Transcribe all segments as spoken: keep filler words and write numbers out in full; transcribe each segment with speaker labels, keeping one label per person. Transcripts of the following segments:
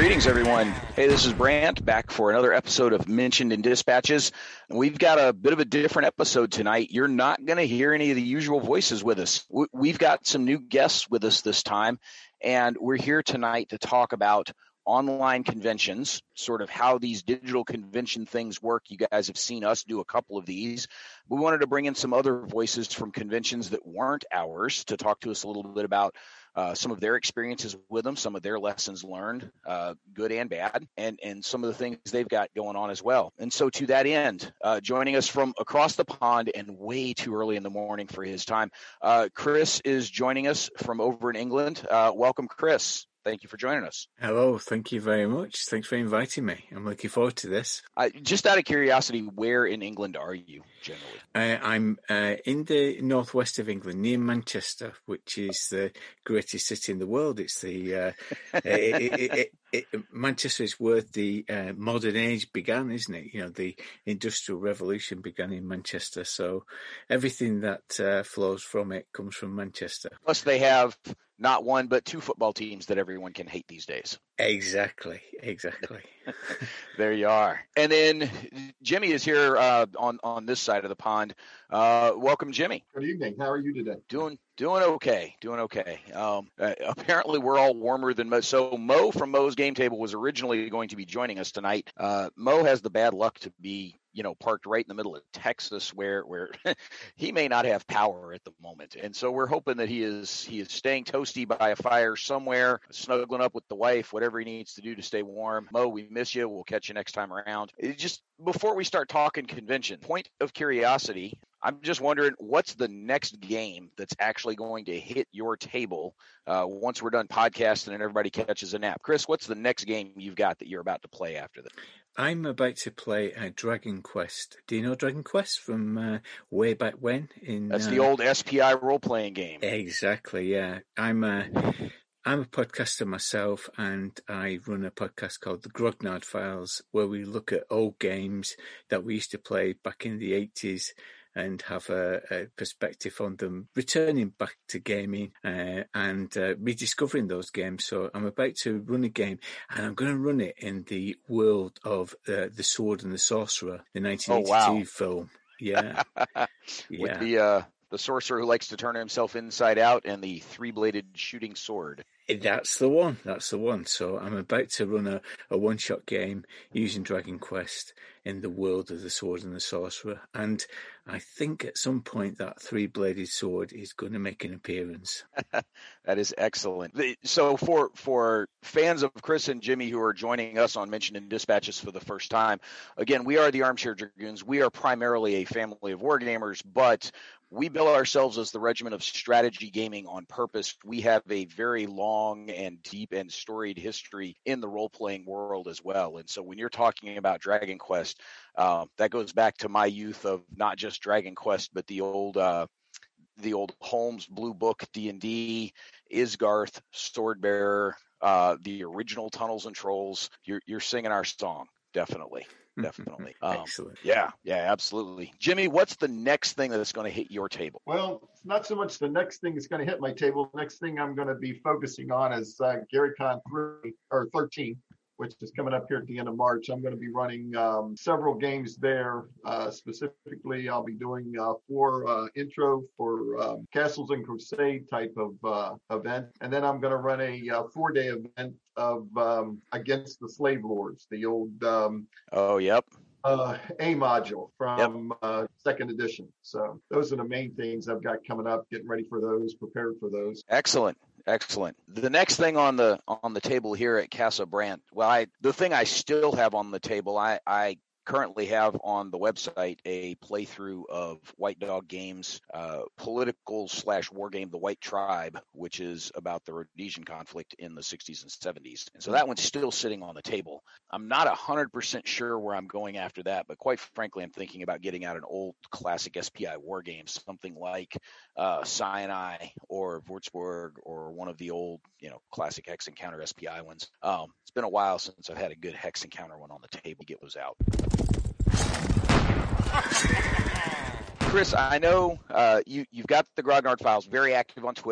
Speaker 1: Greetings, everyone. Hey, this is Brant, back for another episode of Mentioned in Dispatches. We've got a bit of a different episode tonight. You're not going to hear any of the usual voices with us. We've got some new guests with us this time, and we're here tonight to talk about online conventions, sort of how these digital convention things work. You guys have seen us do a couple of these. We wanted to bring in some other voices from conventions that weren't ours to talk to us a little bit about Uh, some of their experiences with them, some of their lessons learned, uh, good and bad, and, and some of the things they've got going on as well. And so to that end, uh, joining us from across the pond and way too early in the morning for his time, uh, Chris is joining us from over in England. Uh, welcome, Chris. Thank you for joining us.
Speaker 2: Hello. Thank you very much. Thanks for inviting me. I'm looking forward to this.
Speaker 1: Uh, just out of curiosity, where in England are you generally?
Speaker 2: Uh, I'm uh, in the northwest of England, near Manchester, which is the greatest city in the world. It's the uh, it, it, it, it, Manchester is where the uh, modern age began, isn't it? You know, the Industrial Revolution began in Manchester, so everything that uh, flows from it comes from Manchester.
Speaker 1: Plus, they have not one but two football teams that everyone can hate these days.
Speaker 2: Exactly, exactly.
Speaker 1: There you are. And then Jimmy is here uh, on on this side of the pond. Uh, welcome, Jimmy.
Speaker 3: Good evening. How are you today?
Speaker 1: Doing doing okay. Doing okay. Um, uh, apparently, we're all warmer than Mo. So Mo from Mo's Game Table was originally going to be joining us tonight. Uh, Mo has the bad luck to be, you know, parked right in the middle of Texas, where where he may not have power at the moment, and so we're hoping that he is he is staying toasty by a fire somewhere, snuggling up with the wife, whatever he needs to do to stay warm. Mo, we miss you. We'll catch you next time around. It just before we start talking convention, point of curiosity, I'm just wondering what's the next game that's actually going to hit your table uh, once we're done podcasting and everybody catches a nap. Chris, what's the next game you've got that you're about to play after this?
Speaker 2: I'm about to play uh, Dragon Quest. Do you know Dragon Quest from uh, way back when? In
Speaker 1: That's
Speaker 2: uh,
Speaker 1: the old S P I role-playing game.
Speaker 2: Exactly, yeah. I'm a, I'm a podcaster myself, and I run a podcast called The Grognard Files, where we look at old games that we used to play back in the eighties and have a, a perspective on them, returning back to gaming uh, and uh, rediscovering those games. So I'm about to run a game, and I'm going to run it in the world of uh, The Sword and the Sorcerer, the nineteen eighty-two
Speaker 1: oh, wow.
Speaker 2: film. Yeah.
Speaker 1: With
Speaker 2: yeah.
Speaker 1: the uh, the sorcerer who likes to turn himself inside out and the three-bladed shooting sword.
Speaker 2: That's the one. That's the one. So I'm about to run a, a one-shot game using Dragon Quest in the world of The Sword and the Sorcerer. And I think at some point that three-bladed sword is going to make an appearance.
Speaker 1: That is excellent. So for for fans of Chris and Jimmy who are joining us on Mentioned in Dispatches for the first time, again, we are the Armchair Dragoons. We are primarily a family of wargamers, but we bill ourselves as the regiment of strategy gaming on purpose. We have a very long and deep and storied history in the role-playing world as well. And so when you're talking about Dragon Quest, uh, that goes back to my youth of not just Dragon Quest, but the old uh, the old Holmes Blue Book D and D, Isgarth, Swordbearer, uh, the original Tunnels and Trolls. You're, you're singing our song, definitely. Definitely. Um,
Speaker 2: Excellent.
Speaker 1: Yeah, yeah, absolutely. Jimmy, what's the next thing that's going to hit your table?
Speaker 3: Well, it's not so much the next thing that's going to hit my table. The next thing I'm going to be focusing on is uh, GaryCon three or thirteen, which is coming up here at the end of March. I'm going to be running um, several games there. Uh, specifically, I'll be doing uh, four uh, intro for um, Castles and Crusade type of uh, event. And then I'm going to run a uh, four-day event of um, Against the Slave Lords, the old um,
Speaker 1: oh, yep.
Speaker 3: uh, A module from yep. uh, second edition. So those are the main things I've got coming up, getting ready for those, prepared for those.
Speaker 1: Excellent. Excellent. The next thing on the on the table here at Casa Brant, well, I the thing I still have on the table, I, I currently have on the website a playthrough of White Dog Games' uh, political slash war game, The White Tribe, which is about the Rhodesian conflict in the sixties and seventies. And so that one's still sitting on the table. I'm not one hundred percent sure where I'm going after that, but quite frankly, I'm thinking about getting out an old classic S P I war game, something like uh, Sinai or Würzburg or one of the old, you know, classic Hex Encounter S P I ones. Um, it's been a while since I've had a good Hex Encounter one on the table. Get those out. Chris, I know uh, you, you've got the Grognard Files, very active on Twitter.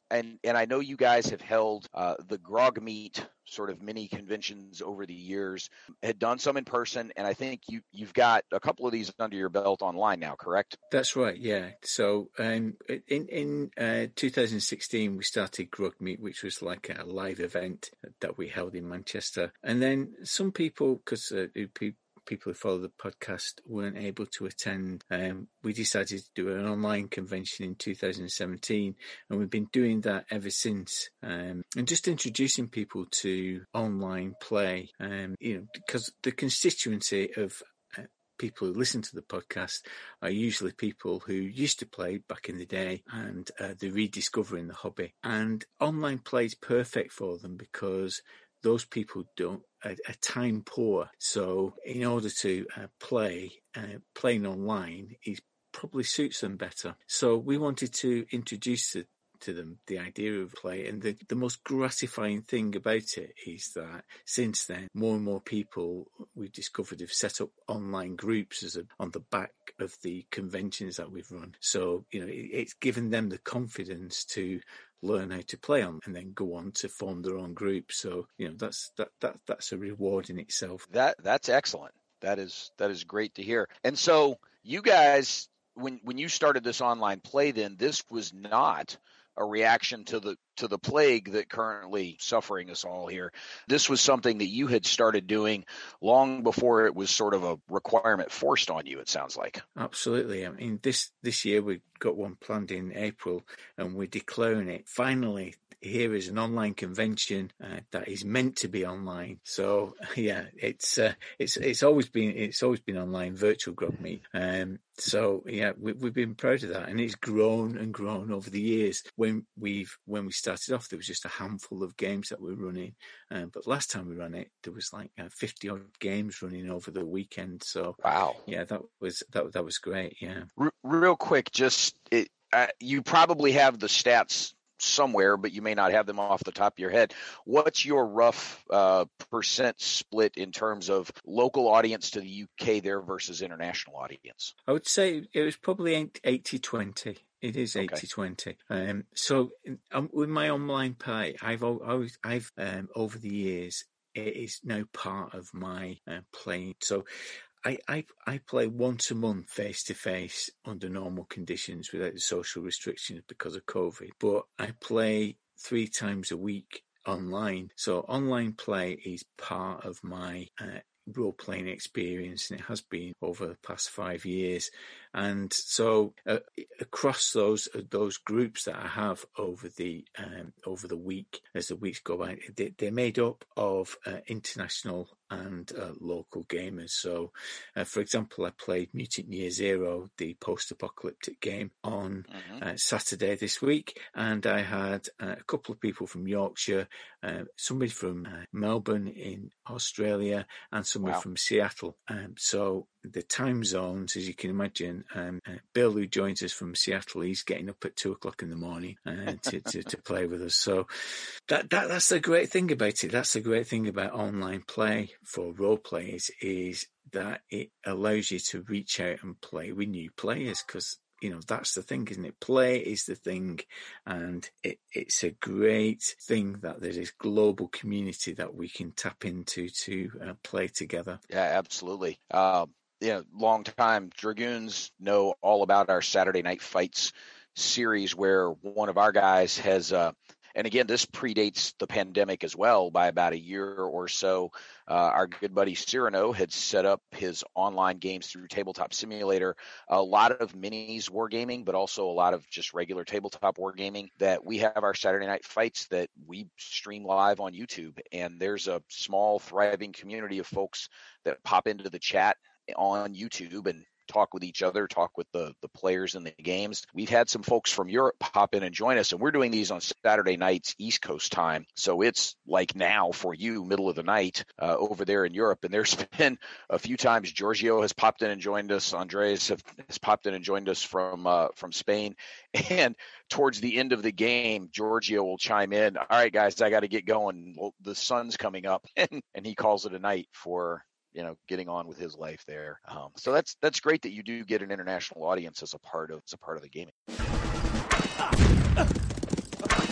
Speaker 1: and and I know you guys have held uh, the Grog Meet sort of mini conventions over the years, had done some in person, and I think you you've got a couple of these under your belt online now, correct?
Speaker 2: That's right, yeah. So um, in in uh, two thousand sixteen, we started Grog Meet, which was like a live event that we held in Manchester, and then some people, because uh, people. people who follow the podcast weren't able to attend. Um, we decided to do an online convention in two thousand seventeen, and we've been doing that ever since. Um, and just introducing people to online play, um, you know, because the constituency of uh, people who listen to the podcast are usually people who used to play back in the day, and uh, they're rediscovering the hobby. And online play is perfect for them because those people don't are, are time poor. So in order to uh, play, uh, playing online is probably suits them better. So we wanted to introduce the, to them the idea of play, and the, the most gratifying thing about it is that since then, more and more people we've discovered have set up online groups as a, on the back of the conventions that we've run. So, you know, it, it's given them the confidence to learn how to play on and then go on to form their own group. So, you know, that's that that that's a reward in itself.
Speaker 1: That that's excellent. That is that is great to hear. And so you guys, when when you started this online play, then this was not a reaction to the to the plague that currently suffering us all here. This was something that you had started doing long before it was sort of a requirement forced on you, it sounds like.
Speaker 2: Absolutely. I mean, this this year we got one planned in April, and we're declaring it finally. Here is an online convention uh, that is meant to be online. So yeah, it's uh, it's it's always been it's always been online, virtual Grog Meet. Um, so yeah, we, we've been proud of that, and it's grown and grown over the years. When we've when we started off, there was just a handful of games that we were running, um, but last time we ran it, there was like uh, fifty odd games running over the weekend. So
Speaker 1: wow,
Speaker 2: yeah, that was that that was great. Yeah,
Speaker 1: R- real quick, just it, uh, you probably have the stats somewhere, but you may not have them off the top of your head. What's your rough uh, percent split in terms of local audience to the U K there versus international audience?
Speaker 2: I would say it was probably eighty twenty. It is eighty twenty. Okay. Um, so um, with my online play, I've always, I've um, over the years, it is now part of my uh, playing. So I, I I play once a month face to face under normal conditions without the social restrictions because of COVID. But I play three times a week online. So online play is part of my uh, role playing experience, and it has been over the past five years. And so uh, across those uh, those groups that I have over the um, over the week, as the weeks go by, they, they're made up of uh, international and uh, local gamers. So, uh, for example, I played Mutant Year Zero, the post-apocalyptic game, on mm-hmm. uh, Saturday this week, and I had uh, a couple of people from Yorkshire, uh, somebody from uh, Melbourne in Australia, and somebody wow. from Seattle. Um, so the time zones, as you can imagine, um, uh, Bill, who joins us from Seattle, he's getting up at two o'clock in the morning uh, to, to, to play with us. So that, that that's the great thing about it. That's the great thing about online play for role players, is that it allows you to reach out and play with new players, because you know, that's the thing, isn't it? Play is the thing, and it, it's a great thing that there's this global community that we can tap into to uh, play together.
Speaker 1: Yeah, absolutely. Um, you know, long time Dragoons know all about our Saturday Night Fights series, where one of our guys has, uh, and again, this predates the pandemic as well by about a year or so. Uh, our good buddy Cyrano had set up his online games through Tabletop Simulator, a lot of minis wargaming, but also a lot of just regular tabletop wargaming. That we have our Saturday Night Fights that we stream live on YouTube, and there's a small, thriving community of folks that pop into the chat on YouTube and talk with each other, talk with the, the players in the games. We've had some folks from Europe pop in and join us, and we're doing these on Saturday nights, East Coast time. So it's like now for you, middle of the night uh, over there in Europe. And there's been a few times Giorgio has popped in and joined us. Andres have, has popped in and joined us from uh, from Spain. And towards the end of the game, Giorgio will chime in. All right, guys, I got to get going. Well, the sun's coming up, and, and he calls it a night for, you know, getting on with his life there. Um, so that's that's great that you do get an international audience as a part of as a part of the gaming.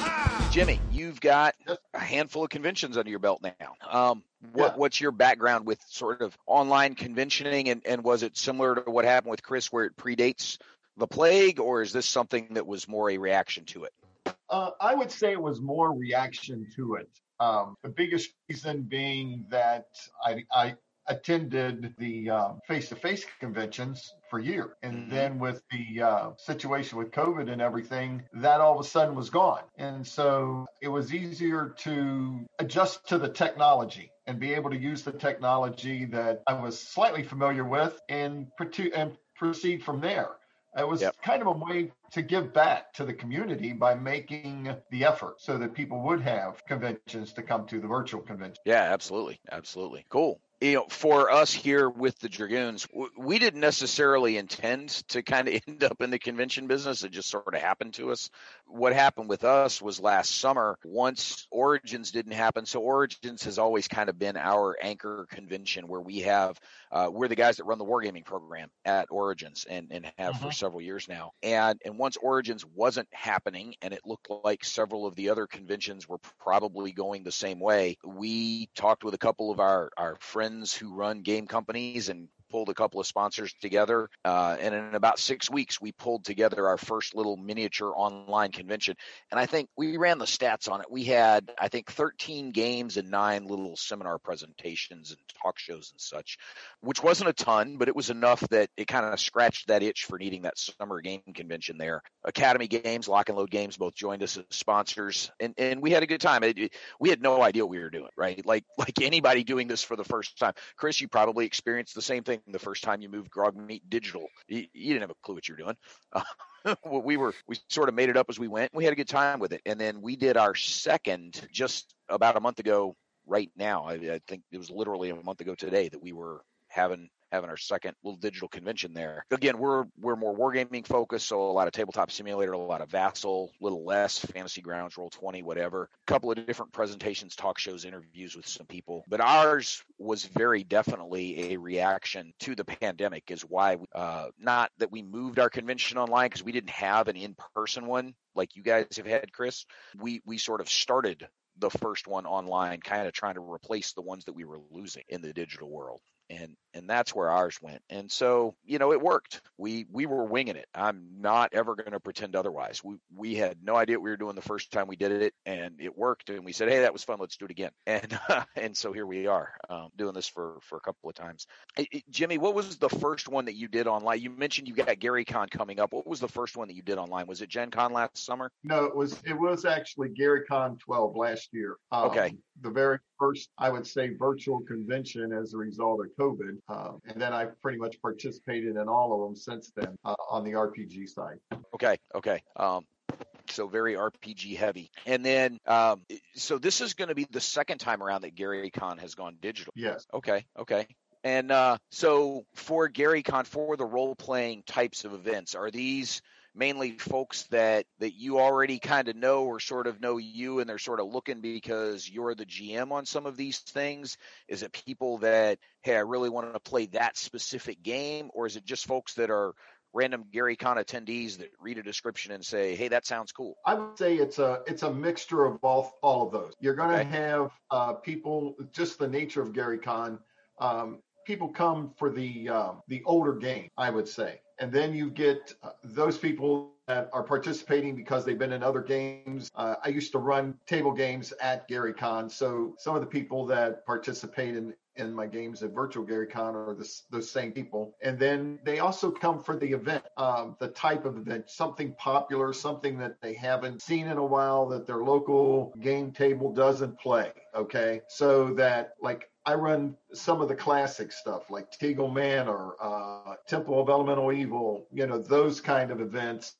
Speaker 1: Jimmy, you've got a handful of conventions under your belt now. Um, what, yeah. What's your background with sort of online conventioning, and, and was it similar to what happened with Chris where it predates the plague, or is this something that was more a reaction to it?
Speaker 3: Uh, I would say it was more reaction to it. Um, the biggest reason being that I, I attended the um, face-to-face conventions for years. And mm-hmm. then with the uh, situation with COVID and everything, that all of a sudden was gone. And so it was easier to adjust to the technology and be able to use the technology that I was slightly familiar with and, and proceed from there. It was yep. kind of a way to give back to the community by making the effort so that people would have conventions to come to the virtual convention.
Speaker 1: Yeah, absolutely. Absolutely. Cool. You know, for us here with the Dragoons, we didn't necessarily intend to kind of end up in the convention business. It just sort of happened to us. What happened with us was last summer, once Origins didn't happen. So Origins has always kind of been our anchor convention where we have, uh, we're the guys that run the wargaming program at Origins and, and have mm-hmm. for several years now. And, and once Origins wasn't happening and it looked like several of the other conventions were probably going the same way, we talked with a couple of our, our friends who run game companies and pulled a couple of sponsors together. Uh, and in about six weeks, we pulled together our first little miniature online convention. And I think we ran the stats on it. We had, I think, thirteen games and nine little seminar presentations and talk shows and such, which wasn't a ton, but it was enough that it kind of scratched that itch for needing that summer game convention there. Academy Games, Lock and Load Games both joined us as sponsors, and, and we had a good time. It, it, we had no idea what we were doing, right? Like, like anybody doing this for the first time. Chris, you probably experienced the same thing the first time you moved Grog Meat digital. You, you didn't have a clue what you were doing. Uh, we were, we sort of made it up as we went. We had a good time with it. And then we did our second just about a month ago right now. I, I think it was literally a month ago today that we were having having our second little digital convention there. Again, we're we're more wargaming focused, so a lot of tabletop simulator, a lot of Vassal, a little less Fantasy Grounds, Roll twenty, whatever. A couple of different presentations, talk shows, interviews with some people. But ours was very definitely a reaction to the pandemic, is why we, uh, not that we moved our convention online because we didn't have an in-person one like you guys have had, Chris. We we sort of started the first one online, kind of trying to replace the ones that we were losing in the digital world. And and that's where ours went. And so, you know, it worked. We we were winging it. I'm not ever going to pretend otherwise. We we had no idea what we were doing the first time we did it, and it worked. And we said, hey, that was fun. Let's do it again. And uh, and so here we are um, doing this for, for a couple of times. Hey, Jimmy, what was the first one that you did online? You mentioned you got GaryCon coming up. What was the first one that you did online? Was it Gen Con last summer?
Speaker 3: No, it was it was actually GaryCon twelve last year. Um,
Speaker 1: okay.
Speaker 3: The very first, I would say, virtual convention as a result of COVID. Um, and then I've pretty much participated in all of them since then uh, on the R P G side.
Speaker 1: Okay. Okay. Um, so very R P G heavy. And then, um, so this is going to be the second time around that GaryCon has gone digital.
Speaker 3: Yes.
Speaker 1: Okay. Okay. And uh, so for GaryCon, for the role-playing types of events, are these mainly folks that that you already kind of know or sort of know you, and they're sort of looking because you're the G M on some of these things? Is it people that, hey, I really want to play that specific game? Or is it just folks that are random GaryCon attendees that read a description and say, hey, that sounds cool?
Speaker 3: I would say it's a it's a mixture of all, all of those. You're going to
Speaker 1: Okay.
Speaker 3: have uh, people, just the nature of GaryCon, um, people come for the um, the older game, I would say. And then you get uh, those people that are participating because they've been in other games. Uh, I used to run table games at GaryCon, so some of the people that participate in, in my games at Virtual GaryCon are the, those same people. And then they also come for the event, um, the type of event, something popular, something that they haven't seen in a while, that their local game table doesn't play, okay? So that, like, I run some of the classic stuff like Teagle Manor, uh, Temple of Elemental Evil, you know, those kind of events,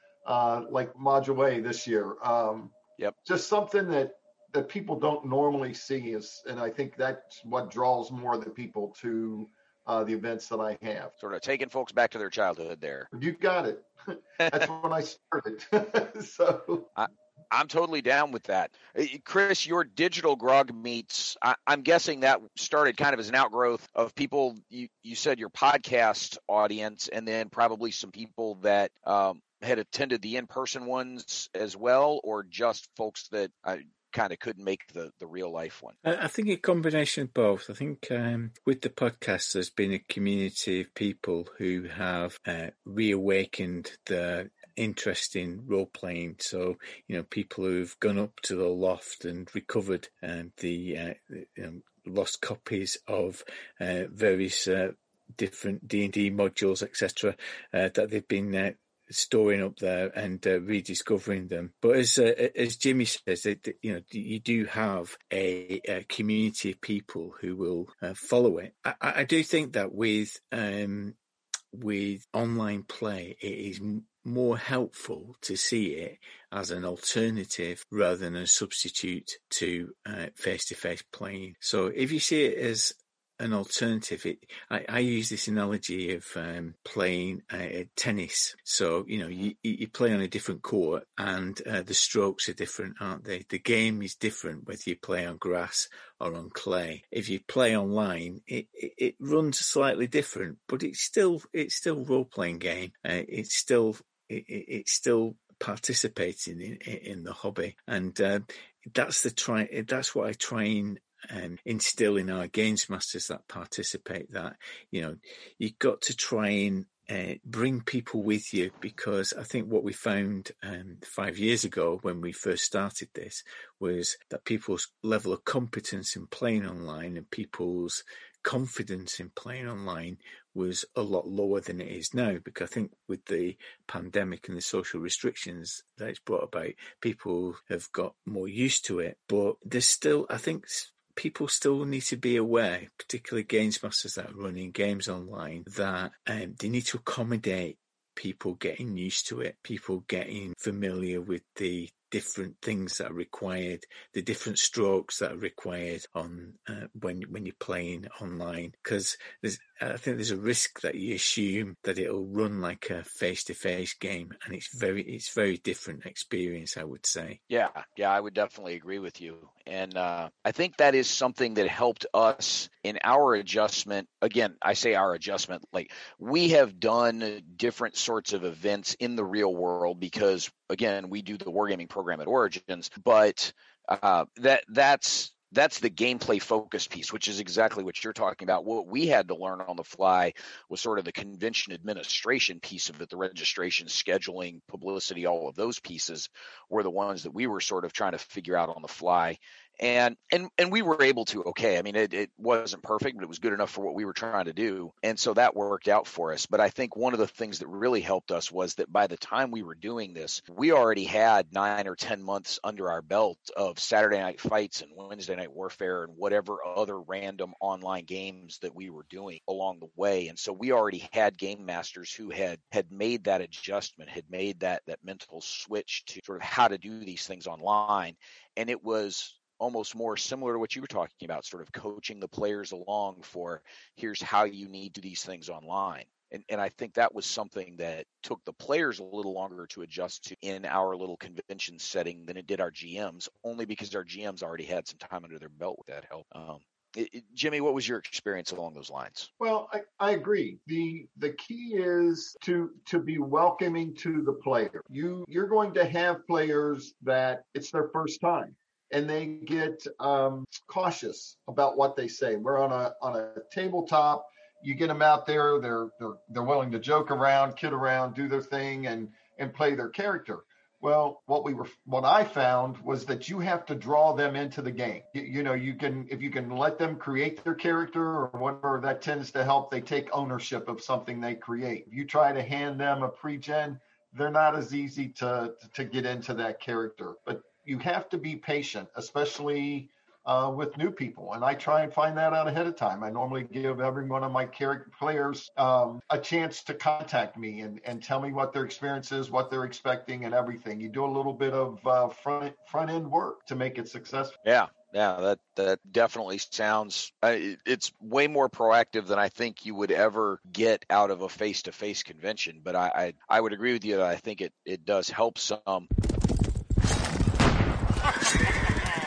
Speaker 3: uh, like Module A this year. Um,
Speaker 1: Yep.
Speaker 3: Just something that, that people don't normally see is, and I think that's what draws more of the people to uh, the events that I have.
Speaker 1: Sort of taking folks back to their childhood there.
Speaker 3: You got it. That's when I started. so.
Speaker 1: I- I'm totally down with that. Chris, your digital Grog Meats, I, I'm guessing that started kind of as an outgrowth of people, you, you said your podcast audience, and then probably some people that um, had attended the in-person ones as well, or just folks that I kind of couldn't make the, the real life one?
Speaker 2: I think a combination of both. I think um, with the podcast, there's been a community of people who have uh, reawakened their interest in role playing. So, you know, people who've gone up to the loft and recovered um, the, uh, the you know, lost copies of uh, various uh, different D and D modules, et cetera, uh, that they've been uh, storing up there and uh, rediscovering them. But as uh, as Jimmy says, that you know, you do have a, a community of people who will uh, follow it. I, I do think that with um, with online play, it is more helpful to see it as an alternative rather than a substitute to uh, face-to-face playing. So if you see it as an alternative, it, I, I use this analogy of um, playing uh, tennis. So, you know, you, you play on a different court and uh, the strokes are different, aren't they? The game is different whether you play on grass or on clay. If you play online, it, it, it runs slightly different, but it's still it's still role-playing game. Uh, it's still it, it's still participating in, in the hobby, and uh, that's the try. That's what I try and Um, instill in our games masters that participate, that, you know, you've got to try and uh, bring people with you, because I think what we found um, five years ago when we first started this was that people's level of competence in playing online and people's confidence in playing online was a lot lower than it is now, because I think with the pandemic and the social restrictions that it's brought about, people have got more used to it. But there's still, I think, people still need to be aware, particularly games masters that are running games online, that um, they need to accommodate people getting used to it, people getting familiar with the different things that are required, the different strokes that are required on uh, when when you're playing online. Because there's, I think there's a risk that you assume that it'll run like a face-to-face game, and it's very it's very different experience, I would say.
Speaker 1: Yeah, yeah, I would definitely agree with you, and uh, I think that is something that helped us in our adjustment. Again, I say our adjustment, like we have done different sorts of events in the real world because, again, we do the wargaming program at Origins, but uh, that that's that's the gameplay focused piece, which is exactly what you're talking about. What we had to learn on the fly was sort of the convention administration piece of it, the registration, scheduling, publicity, all of those pieces were the ones that we were sort of trying to figure out on the fly. And and and we were able to, okay, I mean, it, it wasn't perfect, but it was good enough for what we were trying to do. And so that worked out for us. But I think one of the things that really helped us was that by the time we were doing this, we already had nine or ten months under our belt of Saturday night fights and Wednesday night warfare and whatever other random online games that we were doing along the way. And so we already had game masters who had had made that adjustment, had made that that mental switch to sort of how to do these things online. And it was almost more similar to what you were talking about, sort of coaching the players along for here's how you need to do these things online. And, and I think that was something that took the players a little longer to adjust to in our little convention setting than it did our G Ms, only because our G Ms already had some time under their belt with that help. Um, it, it, Jimmy, what was your experience along those lines?
Speaker 3: Well, I, I agree. The the key is to to be welcoming to the player. You you're going to have players that it's their first time, and they get um, cautious about what they say. We're on a on a tabletop. You get them out there, they're they're they're willing to joke around, kid around, do their thing, and and play their character. Well, what we were what I found was that you have to draw them into the game. You, you know, you can if you can let them create their character or whatever, that tends to help. They take ownership of something they create. If you try to hand them a pre-gen, they're not as easy to to get into that character. But you have to be patient, especially uh, with new people. And I try and find that out ahead of time. I normally give every one of my character players um, a chance to contact me and, and tell me what their experience is, what they're expecting, and everything. You do a little bit of uh, front front end work to make it successful.
Speaker 1: Yeah. Yeah, that, that definitely sounds, uh, it's way more proactive than I think you would ever get out of a face-to-face convention. But I, I, I would agree with you that I think it, it does help some.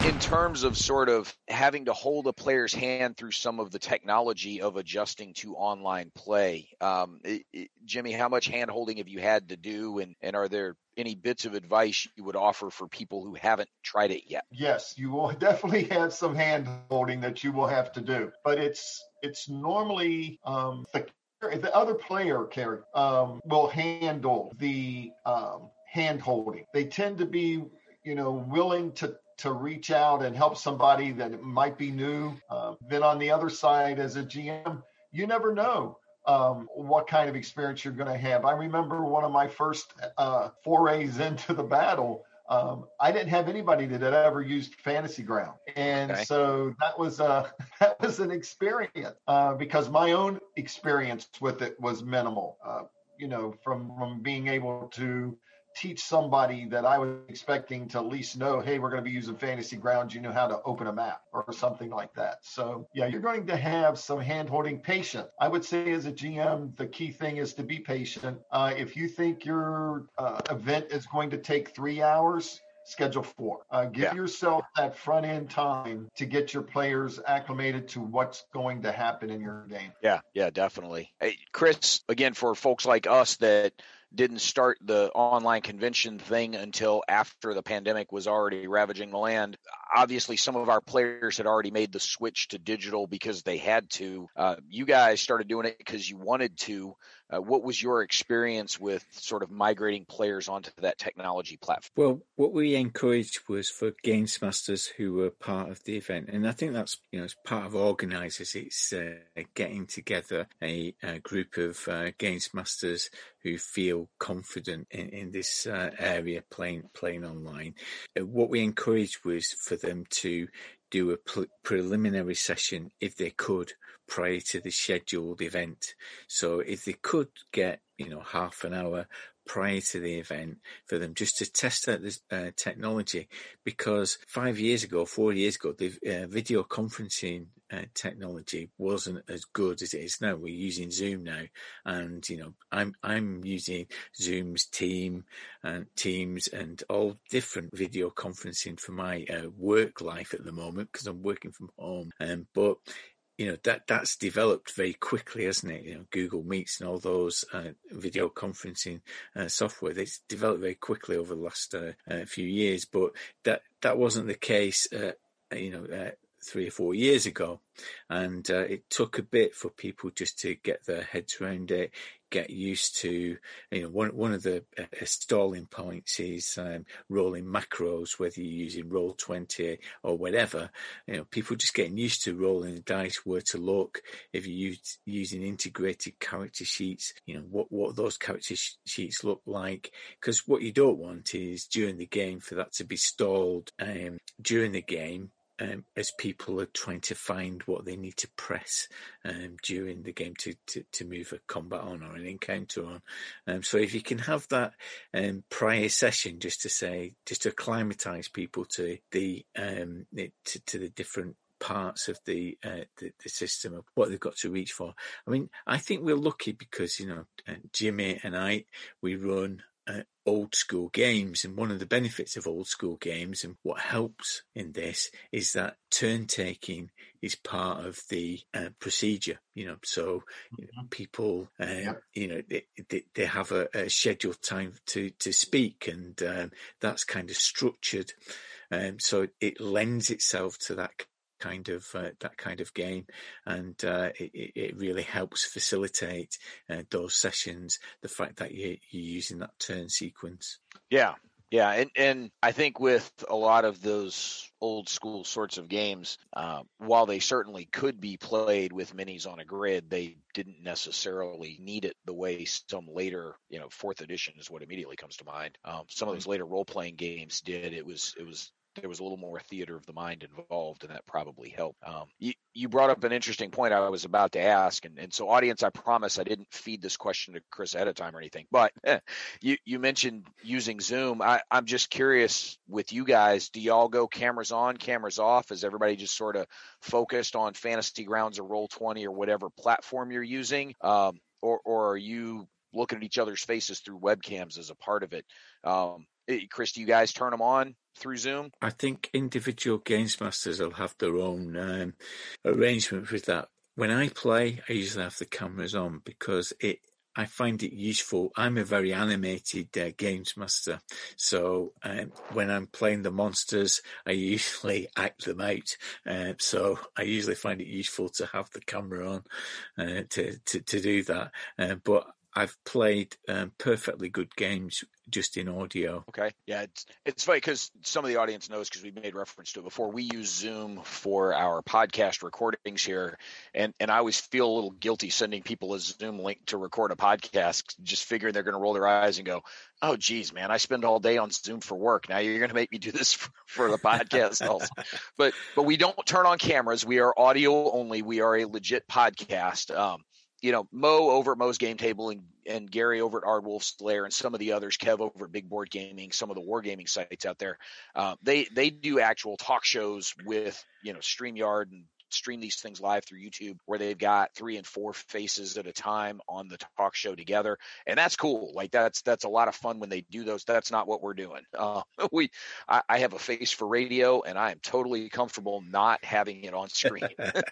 Speaker 1: in terms of sort of having to hold a player's hand through some of the technology of adjusting to online play, um, it, it, Jimmy, how much hand holding have you had to do, and, and are there any bits of advice you would offer for people who haven't tried it yet?
Speaker 3: Yes, you will definitely have some hand holding that you will have to do, but it's it's normally um, the the other player, Kerry, um, will handle the um, hand holding. They tend to be, you know, willing to to reach out and help somebody that might be new. Uh, then on the other side, as a G M, you never know um, what kind of experience you're going to have. I remember one of my first uh, forays into the battle. Um, I didn't have anybody that had ever used Fantasy Ground, and okay. so that was a that was an experience uh, because my own experience with it was minimal. Uh, you know, from from being able to teach somebody that I was expecting to at least know, hey, we're going to be using Fantasy Grounds, you know how to open a map or something like that. So yeah, you're going to have some hand-holding. Patient. I would say as a G M, the key thing is to be patient. Uh, if you think your uh, event is going to take three hours, schedule four. Uh, give yeah. yourself that front end time to get your players acclimated to what's going to happen in your game.
Speaker 1: Yeah, yeah, definitely. Hey, Chris, again, for folks like us that didn't start the online convention thing until after the pandemic was already ravaging the land. Obviously, some of our players had already made the switch to digital because they had to. Uh, you guys started doing it because you wanted to. Uh, what was your experience with sort of migrating players onto that technology platform?
Speaker 2: Well, what we encouraged was for games masters who were part of the event. And I think that's, you know, as part of organisers, it's uh, getting together a, a group of uh, games masters who feel confident in, in this uh, area playing playing online. Uh, what we encouraged was for them to do a pre- preliminary session if they could prior to the scheduled event. So if they could get, you know, half an hour prior to the event for them just to test out this uh, technology, because five years ago, four years ago, the uh, video conferencing uh, technology wasn't as good as it is now. We're using Zoom now, and you know, I'm I'm using Zoom's Team and Teams and all different video conferencing for my uh, work life at the moment because I'm working from home. Um, but you know, that that's developed very quickly, hasn't it? You know, Google Meets and all those uh, video conferencing uh, software, it's developed very quickly over the last uh, uh, few years. But that, that wasn't the case, uh, you know, uh, three or four years ago. And uh, it took a bit for people just to get their heads around it, get used to, you know, one one of the uh, stalling points is um, rolling macros, whether you're using Roll twenty or whatever. You know, people just getting used to rolling the dice, where to look. If you're use, using integrated character sheets, you know, what, what those character sh- sheets look like. Because what you don't want is during the game for that to be stalled um, during the game. Um, as people are trying to find what they need to press um, during the game to, to, to move a combat on or an encounter on. Um, so if you can have that um, prior session just to say, just to acclimatise people to the um, to, to the different parts of the, uh, the the system of what they've got to reach for. I mean, I think we're lucky because, you know, uh, Jimmy and I, we run Uh, old school games, and one of the benefits of old school games and what helps in this is that turn taking is part of the uh, procedure, you know, so you know, people uh, yep. you know they, they, they have a, a scheduled time to to speak, and um, that's kind of structured, um, so it lends itself to that kind of uh, that kind of game, and uh, it, it really helps facilitate uh, those sessions. The fact that you, you're using that turn sequence.
Speaker 1: Yeah, yeah, and and I think with a lot of those old school sorts of games, uh, while they certainly could be played with minis on a grid, they didn't necessarily need it the way some later, you know, fourth edition is what immediately comes to mind. Um, some of those later role playing games did. It was it was. There was a little more theater of the mind involved, and that probably helped. Um, you, you brought up an interesting point I was about to ask. And, and so, audience, I promise I didn't feed this question to Chris ahead of time or anything. But eh, you, you mentioned using Zoom. I, I'm just curious with you guys, do y'all go cameras on, cameras off? Is everybody just sort of focused on Fantasy Grounds or Roll twenty or whatever platform you're using? Um, or, or are you looking at each other's faces through webcams as a part of it? Um, Chris, do you guys turn them on through Zoom?
Speaker 2: I think individual games masters will have their own um, arrangement with that. When I play, I usually have the cameras on because it I find it useful. I'm a very animated uh, games master. So um, when I'm playing the monsters, I usually act them out. Uh, so I usually find it useful to have the camera on uh, to, to, to do that. Uh, but I've played um, perfectly good games just in audio.
Speaker 1: Okay. Yeah, it's it's funny because some of the audience knows because we've made reference to it before. We use Zoom for our podcast recordings here, and, and I always feel a little guilty sending people a Zoom link to record a podcast, just figuring they're going to roll their eyes and go, oh, geez, man, I spend all day on Zoom for work. Now you're going to make me do this for, for the podcast also. But, but we don't turn on cameras. We are audio only. We are a legit podcast. Um, You know, Mo over at Mo's Game Table and, and Gary over at Ardwolf's Lair and some of the others, Kev over at Big Board Gaming, some of the wargaming sites out there, uh, they they do actual talk shows with, you know, StreamYard and stream these things live through YouTube where they've got three and four faces at a time on the talk show together. And that's cool. Like that's, that's a lot of fun when they do those. That's not what we're doing. Uh, we, I, I have a face for radio and I am totally comfortable not having it on screen.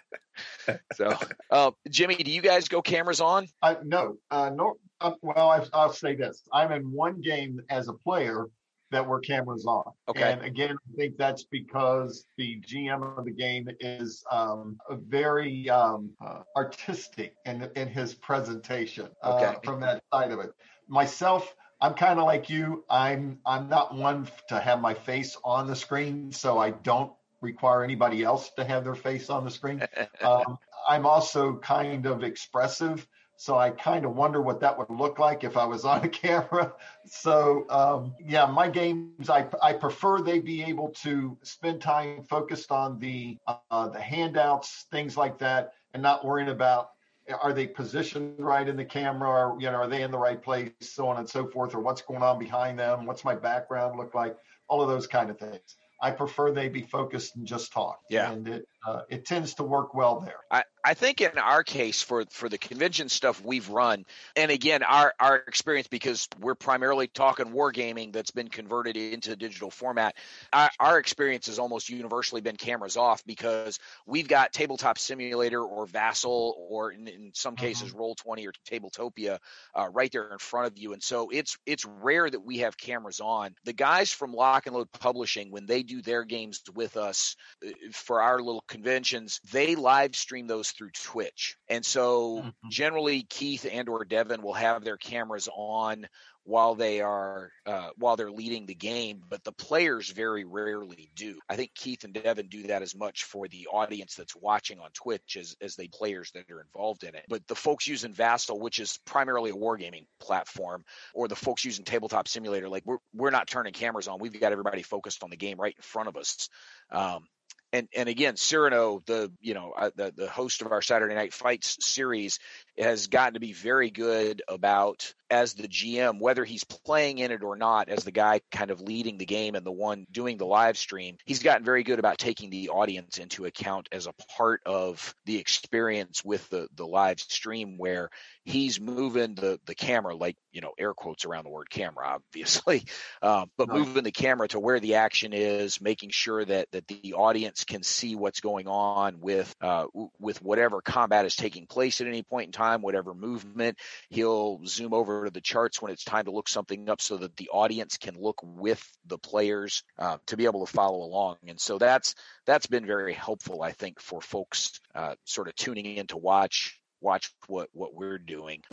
Speaker 1: So, uh, Jimmy, do you guys go cameras on?
Speaker 3: Uh, no, uh, no. Uh, well, I, I'll say this. I'm in one game as a player that we're cameras on.
Speaker 1: Okay.
Speaker 3: And again, I think that's because the G M of the game is um, a very um, uh, artistic in, in his presentation uh,
Speaker 1: okay.
Speaker 3: from that side of it. Myself, I'm kind of like you. I'm I'm not one to have my face on the screen, so I don't require anybody else to have their face on the screen. um, I'm also kind of expressive. So I kind of wonder what that would look like if I was on a camera. So um, yeah, my games, I, I prefer they be able to spend time focused on the uh, the handouts, things like that, and not worrying about are they positioned right in the camera, or you know, are they in the right place, so on and so forth, or what's going on behind them, what's my background look like, all of those kind of things. I prefer they be focused and just talk.
Speaker 1: Yeah.
Speaker 3: And it uh, it tends to work well there.
Speaker 1: I, I think in our case for, for the convention stuff we've run, and again, our, our experience, because we're primarily talking wargaming that's been converted into digital format, our, our experience has almost universally been cameras off because we've got Tabletop Simulator or Vassal or in, in some cases mm-hmm. Roll twenty or Tabletopia uh, right there in front of you. And so it's it's rare that we have cameras on. The guys from Lock and Load Publishing, when they do their games with us uh, for our little conventions, they live stream those through Twitch. And so mm-hmm. generally Keith and or Devin will have their cameras on while they are uh, while they're leading the game, but the players very rarely do. I think Keith and Devin do that as much for the audience that's watching on Twitch as, as the players that are involved in it. But the folks using Vassal, which is primarily a wargaming platform, or the folks using Tabletop Simulator, like we're we're not turning cameras on. We've got everybody focused on the game right in front of us. Um, And and again, Cyrano, the you know uh, the the host of our Saturday Night Fights series, has gotten to be very good about, as the G M, whether he's playing in it or not, as the guy kind of leading the game and the one doing the live stream, he's gotten very good about taking the audience into account as a part of the experience with the the live stream, where he's moving the the camera, like, you know, air quotes around the word camera, obviously, uh, but right. moving the camera to where the action is, making sure that that the audience can see what's going on with uh, with whatever combat is taking place at any point in time, whatever movement. He'll zoom over to the charts when it's time to look something up so that the audience can look with the players uh, to be able to follow along. And so that's that's been very helpful, I think, for folks uh, sort of tuning in to watch watch what what we're doing.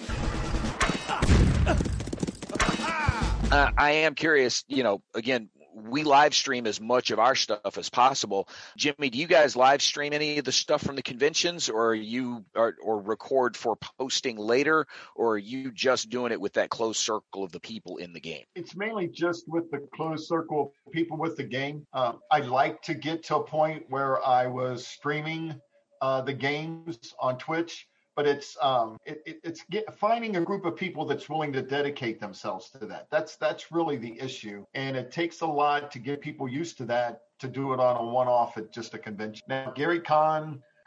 Speaker 1: Uh, I am curious, you know, again, we live stream as much of our stuff as possible. Jimmy, do you guys live stream any of the stuff from the conventions, or are you or, or record for posting later, or are you just doing it with that closed circle of the people in the game?
Speaker 3: It's mainly just with the closed circle of people with the game. Um, I'd like to get to a point where I was streaming uh, the games on Twitch. But it's um, it, it, it's get, finding a group of people that's willing to dedicate themselves to that. That's that's really the issue, and it takes a lot to get people used to that, to do it on a one-off at just a convention. Now, Gary Kahn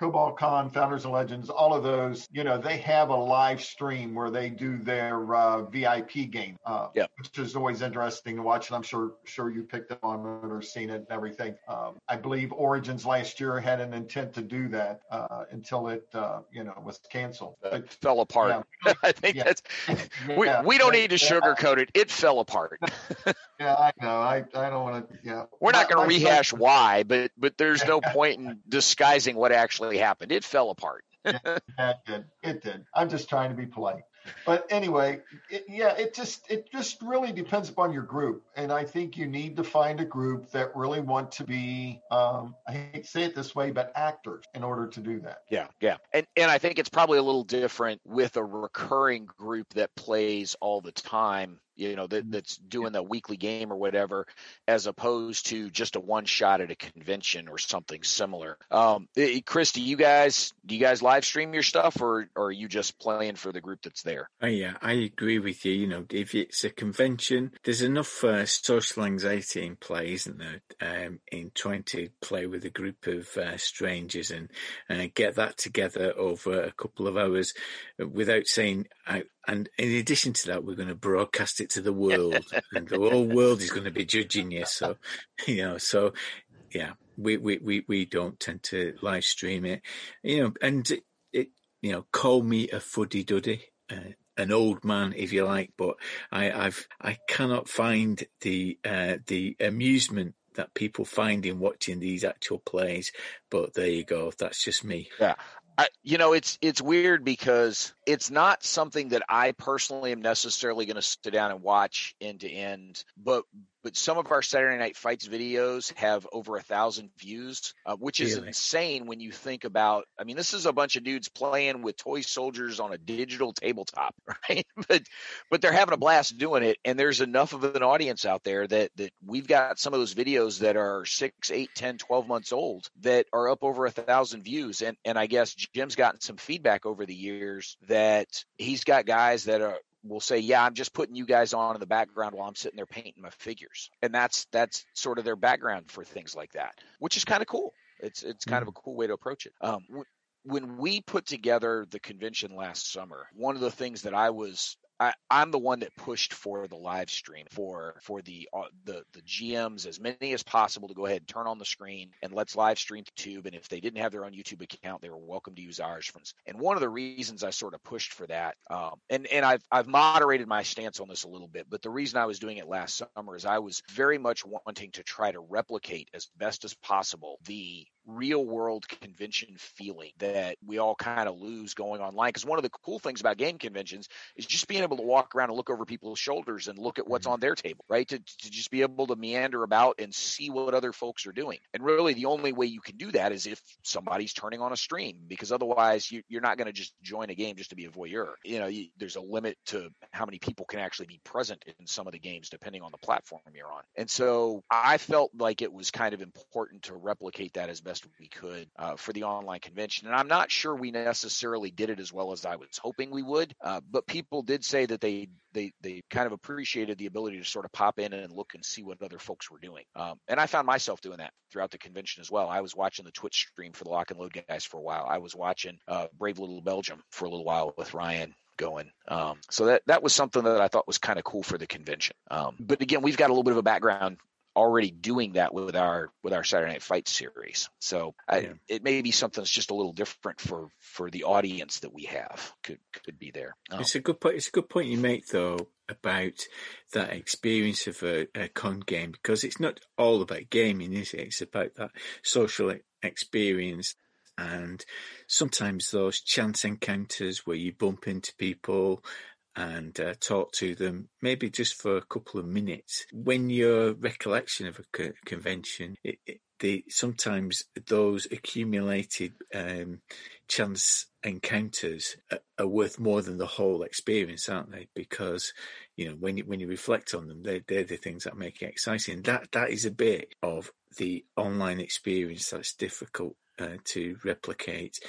Speaker 3: Cobalt Con, Founders and Legends, all of those, you know, they have a live stream where they do their uh, V I P game, uh,
Speaker 1: yep.
Speaker 3: which is always interesting to watch. And I'm sure sure you picked up on it or seen it and everything. Um, I believe Origins last year had an intent to do that uh, until it, uh, you know, was canceled.
Speaker 1: Uh,
Speaker 3: It
Speaker 1: fell apart.
Speaker 3: Yeah.
Speaker 1: I think
Speaker 3: Yeah.
Speaker 1: that's we,
Speaker 3: Yeah.
Speaker 1: we don't
Speaker 3: Yeah.
Speaker 1: need to
Speaker 3: Yeah.
Speaker 1: sugarcoat it. It fell apart.
Speaker 3: Yeah, I know. I, I don't want to. Yeah,
Speaker 1: We're not
Speaker 3: My-
Speaker 1: going
Speaker 3: my
Speaker 1: to
Speaker 3: son-
Speaker 1: rehash why, but but there's no point in disguising what actually happened. It fell apart.
Speaker 3: Yeah, it did. It did. I'm just trying to be polite. But anyway, it, yeah, it just it just really depends upon your group, and I think you need to find a group that really want to be. Um, I hate to say it this way, but actors in order to do that.
Speaker 1: Yeah, yeah, and and I think it's probably a little different with a recurring group that plays all the time. You know, that that's doing the weekly game or whatever, as opposed to just a one shot at a convention or something similar. Um, eh, Chris, do you guys do you guys live stream your stuff, or, or are you just playing for the group that's there?
Speaker 2: Oh, yeah, I agree with you. You know, if it's a convention, there's enough uh, social anxiety in play, isn't there, um, in trying to play with a group of uh, strangers and uh, get that together over a couple of hours without saying, I, and in addition to that, we're going to broadcast it to the world and the whole world is going to be judging you. So, you know, so yeah, we, we, we, we don't tend to live stream it, you know, and it, it you know, call me a fuddy duddy. Uh, an old man, if you like, but I, I've I cannot find the uh, the amusement that people find in watching these actual plays. But there you go. That's just me.
Speaker 1: Yeah. I, you know, it's it's weird because it's not something that I personally am necessarily going to sit down and watch end to end, but but some of our Saturday Night Fights videos have over a thousand views, uh, which is
Speaker 2: Really?
Speaker 1: insane when you think about. I mean, this is a bunch of dudes playing with toy soldiers on a digital tabletop, right? but but they're having a blast doing it, and there's enough of an audience out there that that we've got some of those videos that are six, eight, ten, twelve months old that are up over a thousand views, and and I guess Jim's gotten some feedback over the years that he's got guys that are will say, yeah, I'm just putting you guys on in the background while I'm sitting there painting my figures. And that's that's sort of their background for things like that, which is kind of cool. It's it's kind mm-hmm. of a cool way to approach it. Um, w- when we put together the convention last summer, one of the things that I was I, I'm the one that pushed for the live stream for for the uh, the the G Ms, as many as possible, to go ahead and turn on the screen and let's live stream to YouTube. And if they didn't have their own YouTube account, they were welcome to use ours. And one of the reasons I sort of pushed for that, um, and and I've I've moderated my stance on this a little bit, but the reason I was doing it last summer is I was very much wanting to try to replicate as best as possible the real world convention feeling that we all kind of lose going online. Because one of the cool things about game conventions is just being able to walk around and look over people's shoulders and look at what's on their table, right? To, to just be able to meander about and see what other folks are doing. And really the only way you can do that is if somebody's turning on a stream, because otherwise you, you're not going to just join a game just to be a voyeur. You know, you, there's a limit to how many people can actually be present in some of the games depending on the platform you're on. And so I felt like it was kind of important to replicate that as best we could uh, for the online convention. And I'm not sure we necessarily did it as well as I was hoping we would, uh, but people did say that they they they kind of appreciated the ability to sort of pop in and look and see what other folks were doing. Um, and I found myself doing that throughout the convention as well. I was watching the Twitch stream for the Lock and Load guys for a while. I was watching uh, Brave Little Belgium for a little while with Ryan going. Um, so that, that was something that I thought was kind of cool for the convention. Um, but again, we've got a little bit of a background already doing that with our with our Saturday Night Fight series. So I, yeah. it may be something that's just a little different for, for the audience that we have could could be there. Um,
Speaker 2: it's a good point. It's a good point you make though about that experience of a, a con game, because it's not all about gaming, is it? It's about that social experience. And sometimes those chance encounters where you bump into people and uh, talk to them, maybe just for a couple of minutes. When your recollection of a co- convention, it, it, they, sometimes those accumulated um, chance encounters are, are worth more than the whole experience, aren't they? Because, you know, when you, when you reflect on them, they're, they're the things that make it exciting. That that is a bit of the online experience that's difficult uh, to replicate.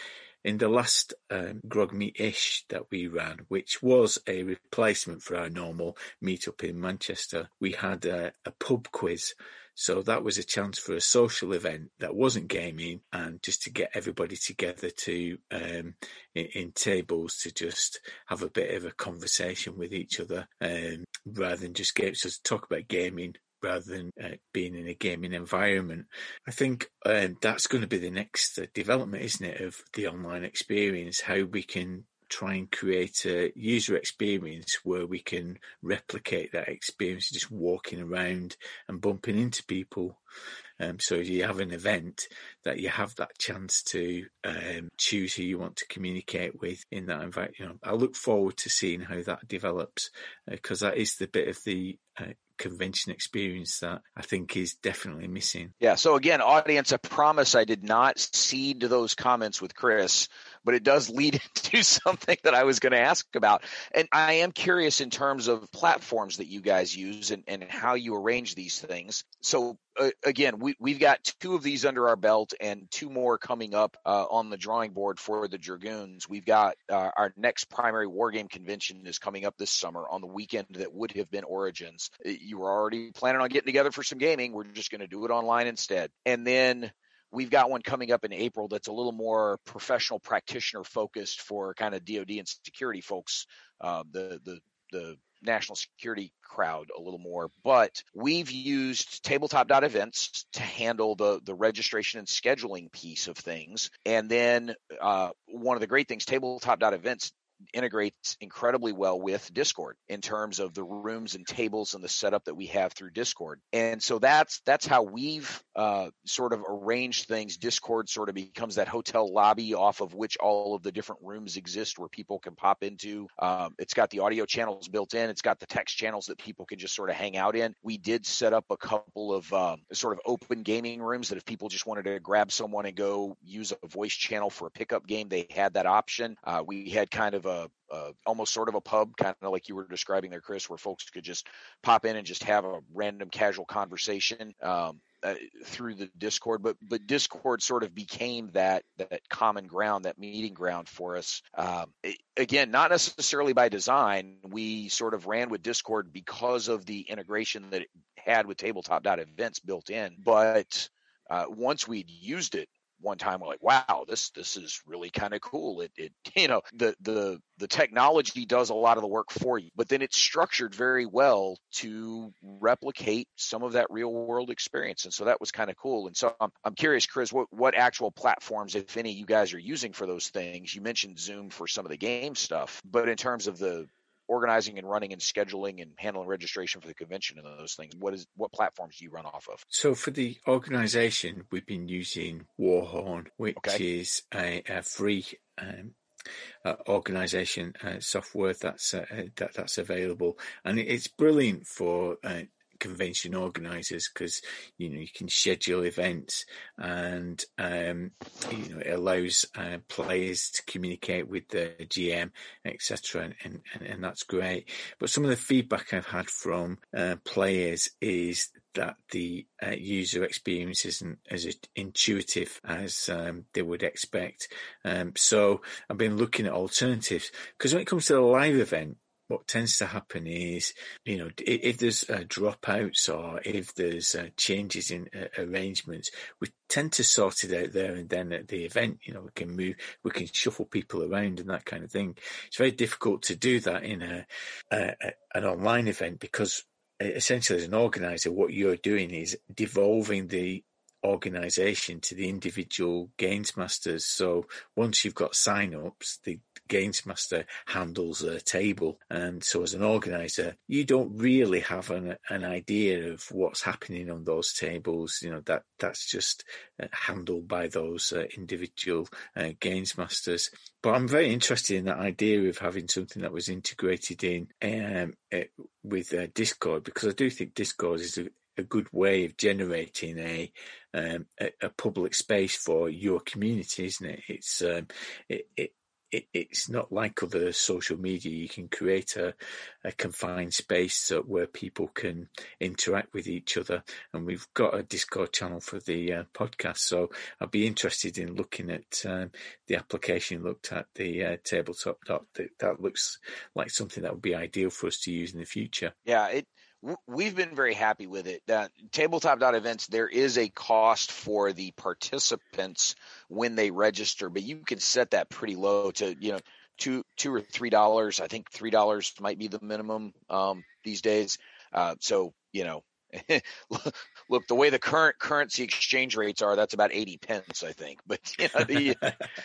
Speaker 2: in the last um, Grog Meet-ish that we ran, which was a replacement for our normal meetup in Manchester, we had a, a pub quiz. So that was a chance for a social event that wasn't gaming, and just to get everybody together to um, in, in tables to just have a bit of a conversation with each other, um, rather than just games. So to talk about gaming rather than uh, being in a gaming environment. I think um, that's going to be the next uh, development, isn't it, of the online experience, how we can try and create a user experience where we can replicate that experience just walking around and bumping into people. Um, so if you have an event, that you have that chance to um, choose who you want to communicate with in that environment. You know, I look forward to seeing how that develops, because uh, that is the bit of the uh, convention experience that I think is definitely missing.
Speaker 1: Yeah. So again, audience, I promise I did not cede to those comments with Chris, but it does lead into something that I was going to ask about. And I am curious in terms of platforms that you guys use and, and how you arrange these things. So uh, again, we, we've got two of these under our belt and two more coming up uh, on the drawing board for the Dragoons. We've got uh, our next primary wargame convention is coming up this summer on the weekend that would have been Origins. You were already planning on getting together for some gaming. We're just going to do it online instead. And then we've got one coming up in April that's a little more professional practitioner focused for kind of D O D and security folks, uh, the the the national security crowd a little more. But we've used tabletop.events to handle the the registration and scheduling piece of things. And then uh, one of the great things, tabletop.events integrates incredibly well with Discord in terms of the rooms and tables and the setup that we have through Discord. And so that's that's how we've uh, sort of arranged things. Discord sort of becomes that hotel lobby off of which all of the different rooms exist where people can pop into. Um, it's got the audio channels built in. It's got the text channels that people can just sort of hang out in. We did set up a couple of um, sort of open gaming rooms that if people just wanted to grab someone and go use a voice channel for a pickup game, they had that option. Uh, we had kind of a Uh, almost sort of a pub, kind of like you were describing there, Chris, where folks could just pop in and just have a random casual conversation um, uh, through the Discord. But but Discord sort of became that that common ground, that meeting ground for us. Um, it, again, not necessarily by design. We sort of ran with Discord because of the integration that it had with tabletop.events built in. But uh, once we'd used it one time, we're like, wow, this this is really kind of cool. It it you know the the the technology does a lot of the work for you, but then it's structured very well to replicate some of that real world experience, and so that was kind of cool. And so I'm I'm curious, Chris, what what actual platforms, if any, you guys are using for those things? You mentioned Zoom for some of the game stuff, but in terms of the organizing and running and scheduling and handling registration for the convention and those things, what is what platforms do you run off of?
Speaker 2: So for the organization, we've been using Warhorn, which okay. is a, a free um, uh, organization uh, software that's uh, that that's available, and it's brilliant for uh, convention organizers because you know you can schedule events, and um, you know it allows uh, players to communicate with the G M, et cetera, and, and and that's great. But some of the feedback I've had from uh, players is that the uh, user experience isn't as intuitive as um, they would expect. Um, so I've been looking at alternatives, because when it comes to a live event, what tends to happen is, you know, if, if there's uh, dropouts or if there's uh, changes in uh, arrangements, we tend to sort it out there and then at the event. You know, we can move, we can shuffle people around and that kind of thing. It's very difficult to do that in a, a, a an online event, because essentially as an organizer, what you're doing is devolving the organisation to the individual games masters. So once you've got sign-ups, the games master handles a table, and so as an organizer, you don't really have an, an idea of what's happening on those tables. You know, that that's just uh, handled by those uh, individual uh, games masters. But I'm very interested in that idea of having something that was integrated in um, uh, with uh, Discord, because I do think Discord is a a good way of generating a, um, a a public space for your community, isn't it? It's um, it, it it, it's not like other social media. You can create a, a confined space so, where people can interact with each other. And we've got a Discord channel for the uh, podcast. So I'd be interested in looking at um, the application looked at, the uh, tabletop dot. That, that looks like something that would be ideal for us to use in the future.
Speaker 1: Yeah, it. We've been very happy with it. Uh, tabletop.events, there is a cost for the participants when they register, but you can set that pretty low to, you know, two, two or three dollars. I think three dollars might be the minimum um, these days. Uh, so, you know, look, the way the current currency exchange rates are, that's about eighty pence, I think. But you know, the,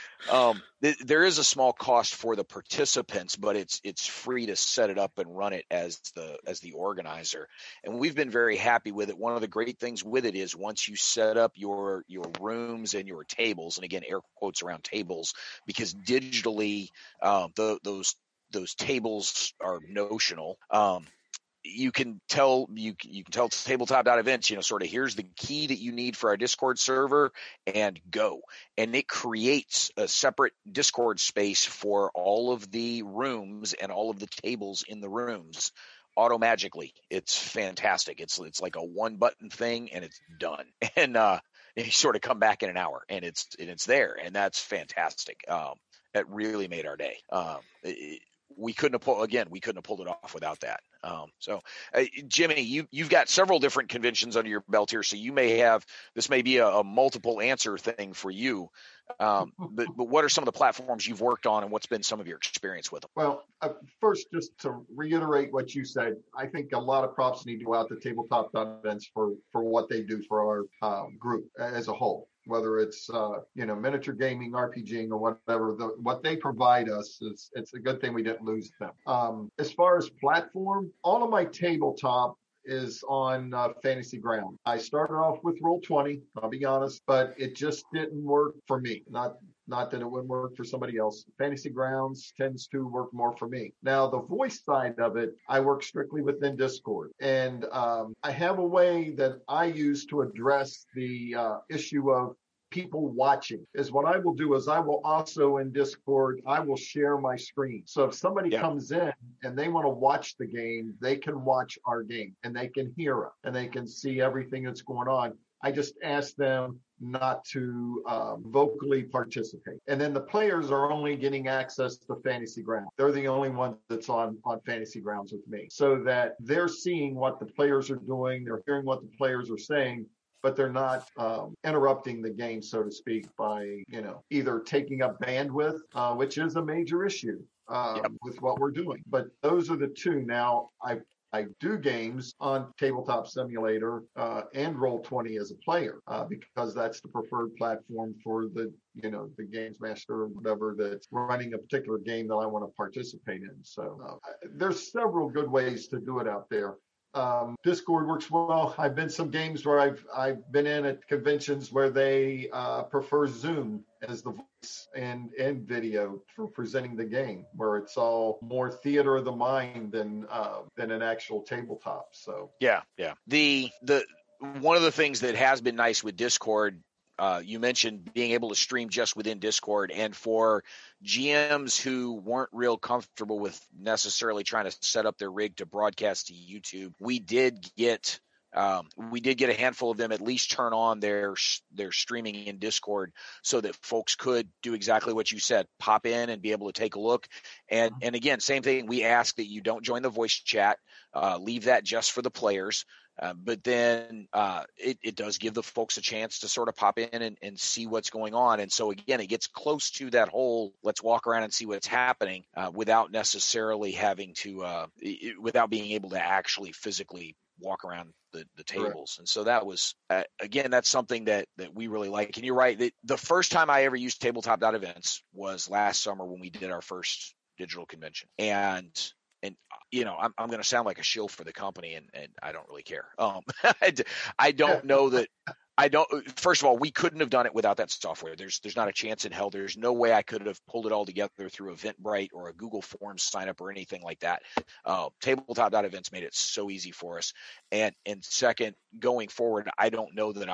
Speaker 1: um, th- there is a small cost for the participants, but it's it's free to set it up and run it as the as the organizer. And we've been very happy with it. One of the great things with it is once you set up your your rooms and your tables, and again, air quotes around tables, because digitally um, the, those those tables are notional. Um, you can tell you you can tell tabletop.events, you know, sort of here's the key that you need for our Discord server and go. And it creates a separate Discord space for all of the rooms and all of the tables in the rooms automagically. It's fantastic. It's it's like a one button thing and it's done. And uh and you sort of come back in an hour and it's and it's there, and that's fantastic. Um that really made our day. Um it, we couldn't have pulled again. We couldn't have pulled it off without that. Um, so, uh, Jimmy, you you've got several different conventions under your belt here, so you may have this may be a, a multiple answer thing for you. Um, but but what are some of the platforms you've worked on, and what's been some of your experience with them?
Speaker 3: Well, uh, first, just to reiterate what you said, I think a lot of props need to go out to tabletop events for for what they do for our um, group as a whole. Whether it's uh, you know miniature gaming, RPGing, or whatever, the, what they provide us is it's a good thing we didn't lose them. Um, as far as platform, all of my tabletop is on uh, Fantasy Ground. I started off with Roll twenty, I'll be honest, but it just didn't work for me. Not not that it wouldn't work for somebody else. Fantasy Grounds tends to work more for me. Now, the voice side of it, I work strictly within Discord. And um, I have a way that I use to address the uh, issue of people watching. Is what I will do is I will also in Discord, I will share my screen. So if somebody
Speaker 1: Yeah.
Speaker 3: comes in and they want to watch the game, they can watch our game and they can hear it and they can see everything that's going on. I just ask them not to um, vocally participate. And then the players are only getting access to Fantasy Grounds. They're the only ones that's on, on Fantasy Grounds with me, so that they're seeing what the players are doing. They're hearing what the players are saying, but they're not um, interrupting the game, so to speak, by, you know, either taking up bandwidth, uh, which is a major issue um,
Speaker 1: Yep.
Speaker 3: with what we're doing. But those are the two. Now, I I do games on Tabletop Simulator uh, and Roll twenty as a player uh, because that's the preferred platform for the, you know, the games master or whatever that's running a particular game that I want to participate in. So uh, there's several good ways to do it out there. Um, Discord works well. I've been some games where I've I've been in at conventions where they uh, prefer Zoom as the voice and and video for presenting the game, where it's all more theater of the mind than uh, than an actual tabletop. So
Speaker 1: Yeah, yeah. The the one of the things that has been nice with Discord, uh, you mentioned being able to stream just within Discord, and for G Ms who weren't real comfortable with necessarily trying to set up their rig to broadcast to YouTube, we did get um, we did get a handful of them at least turn on their their streaming in Discord so that folks could do exactly what you said, pop in and be able to take a look. And and again, same thing. We ask that you don't join the voice chat, uh, leave that just for the players. Uh, but then uh, it, it does give the folks a chance to sort of pop in and, and see what's going on. And so, again, it gets close to that whole let's walk around and see what's happening uh, without necessarily having to uh, it, without being able to actually physically walk around the, the tables. Right. And so that was, uh, again, that's something that, that we really like. And you're right. That the first time I ever used tabletop.events was last summer when we did our first digital convention. And And, you know, I'm, I'm going to sound like a shill for the company, and, and I don't really care. Um, I, I don't know that I don't. First of all, we couldn't have done it without that software. There's there's not a chance in hell. There's no way I could have pulled it all together through Eventbrite or a Google Forms sign up or anything like that. Uh, tabletop.events made it so easy for us. And and second, going forward, I don't know that I'm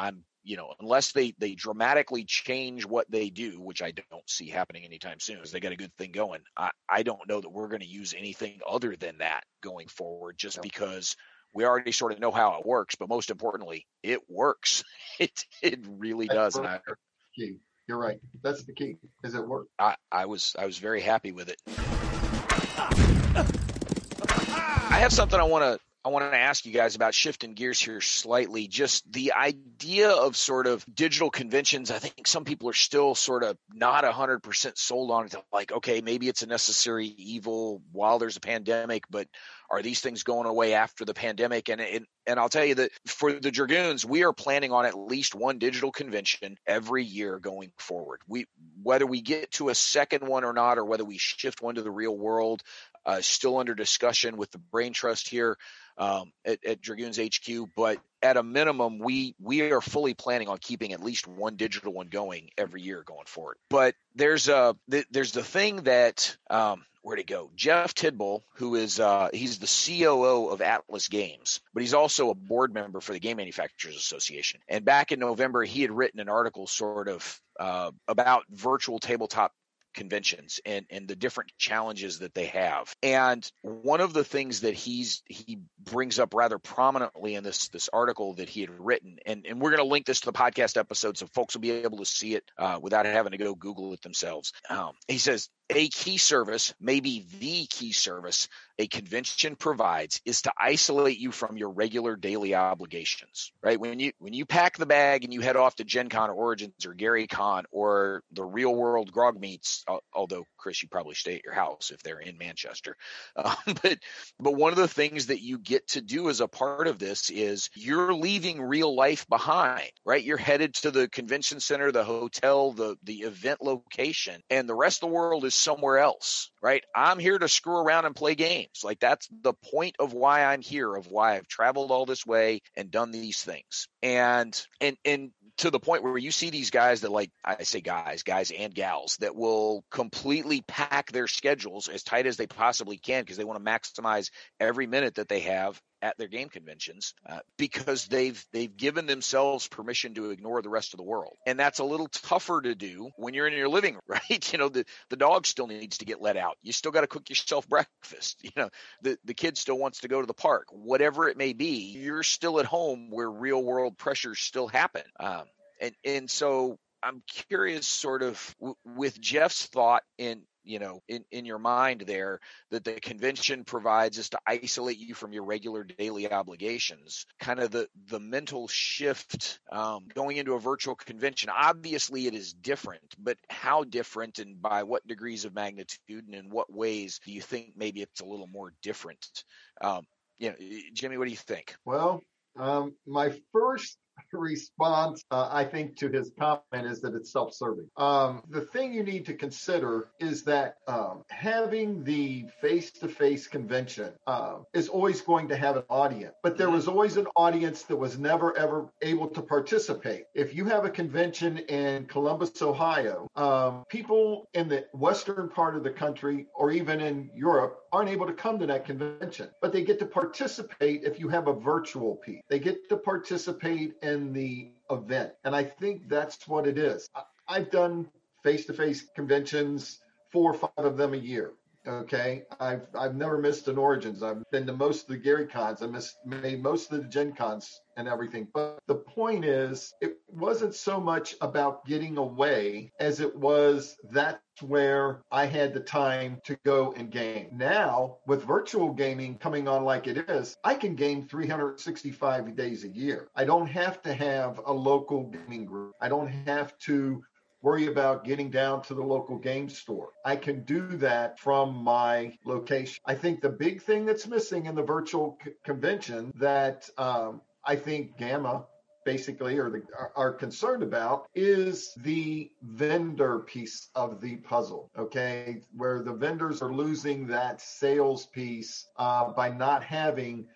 Speaker 1: you know, unless they, they dramatically change what they do, which I don't see happening anytime soon, because they got a good thing going. I, I don't know that we're going to use anything other than that going forward, just
Speaker 3: Yep.
Speaker 1: because we already sort of know how it works. But most importantly, it works. It it really does. And I,
Speaker 3: key. You're right. That's the key. Is it work?
Speaker 1: I, I was I was very happy with it. I have something I want to I want to ask you guys about, shifting gears here slightly. Just the idea of sort of digital conventions. I think some people are still sort of not one hundred percent sold on it. Like, okay, maybe it's a necessary evil while there's a pandemic, but are these things going away after the pandemic? And and, and I'll tell you that for the Dragoons, we are planning on at least one digital convention every year going forward. We whether we get to a second one or not, or whether we shift one to the real world, uh, still under discussion with the Brain Trust here um, at, at Dragoons H Q. But at a minimum, we we are fully planning on keeping at least one digital one going every year going forward. But there's a th- there's the thing that um, where'd it go? Jeff Tidball, who is uh, he's the C O O of Atlas Games, but he's also a board member for the Game Manufacturers Association. And back in November, he had written an article sort of uh, about virtual tabletop conventions and, and the different challenges that they have. And one of the things that he's he brings up rather prominently in this this article that he had written, and, and we're going to link this to the podcast episode so folks will be able to see it uh, without having to go Google it themselves. Um, he says, a key service, maybe the key service a convention provides, is to isolate you from your regular daily obligations, right? When you when you pack the bag and you head off to Gen Con or Origins or Gary Con or the Real World Grog Meets, although, Chris, you probably stay at your house if they're in Manchester. Um, but but one of the things that you get to do as a part of this is you're leaving real life behind, right? You're headed to the convention center, the hotel, the the event location, and the rest of the world is somewhere else, right? I'm here to screw around and play games. Like, that's the point of why I'm here, of why I've traveled all this way and done these things. And and and to the point where you see these guys that, like, I say guys, guys and gals that will completely pack their schedules as tight as they possibly can because they want to maximize every minute that they have at their game conventions uh, because they've they've given themselves permission to ignore the rest of the world. And that's a little tougher to do when you're in your living room, right? You know, the, the dog still needs to get let out. You still got to cook yourself breakfast. You know, the, the kid still wants to go to the park. Whatever it may be, you're still at home where real world pressures still happen. Um, and, and so I'm curious sort of w- with Jeff's thought in, you know, in, in your mind there, that the convention provides is to isolate you from your regular daily obligations, kind of the, the mental shift um, going into a virtual convention. Obviously it is different, but how different and by what degrees of magnitude and in what ways do you think maybe it's a little more different? Um, you know, Jimmy, what do you think?
Speaker 3: Well, um, my first response, uh, I think, to his comment is that it's self-serving. Um, the thing you need to consider is that um, having the face-to-face convention uh, is always going to have an audience, but there was always an audience that was never, ever able to participate. If you have a convention in Columbus, Ohio, um, people in the western part of the country or even in Europe aren't able to come to that convention, but they get to participate if you have a virtual piece. They get to participate in the event. And I think that's what it is. I've done face-to-face conventions, four or five of them a year. Okay. I've I've never missed an Origins. I've been to most of the Gary Cons. I missed made most of the Gen Cons and everything. But the point is, it wasn't so much about getting away as it was that's where I had the time to go and game. Now, with virtual gaming coming on like it is, I can game three hundred sixty-five days a year. I don't have to have a local gaming group. I don't have to worry about getting down to the local game store. I can do that from my location. I think the big thing that's missing in the virtual c- convention that um, I think Gamma basically or the, are, are concerned about is the vendor piece of the puzzle, okay? Where the vendors are losing that sales piece uh, by not having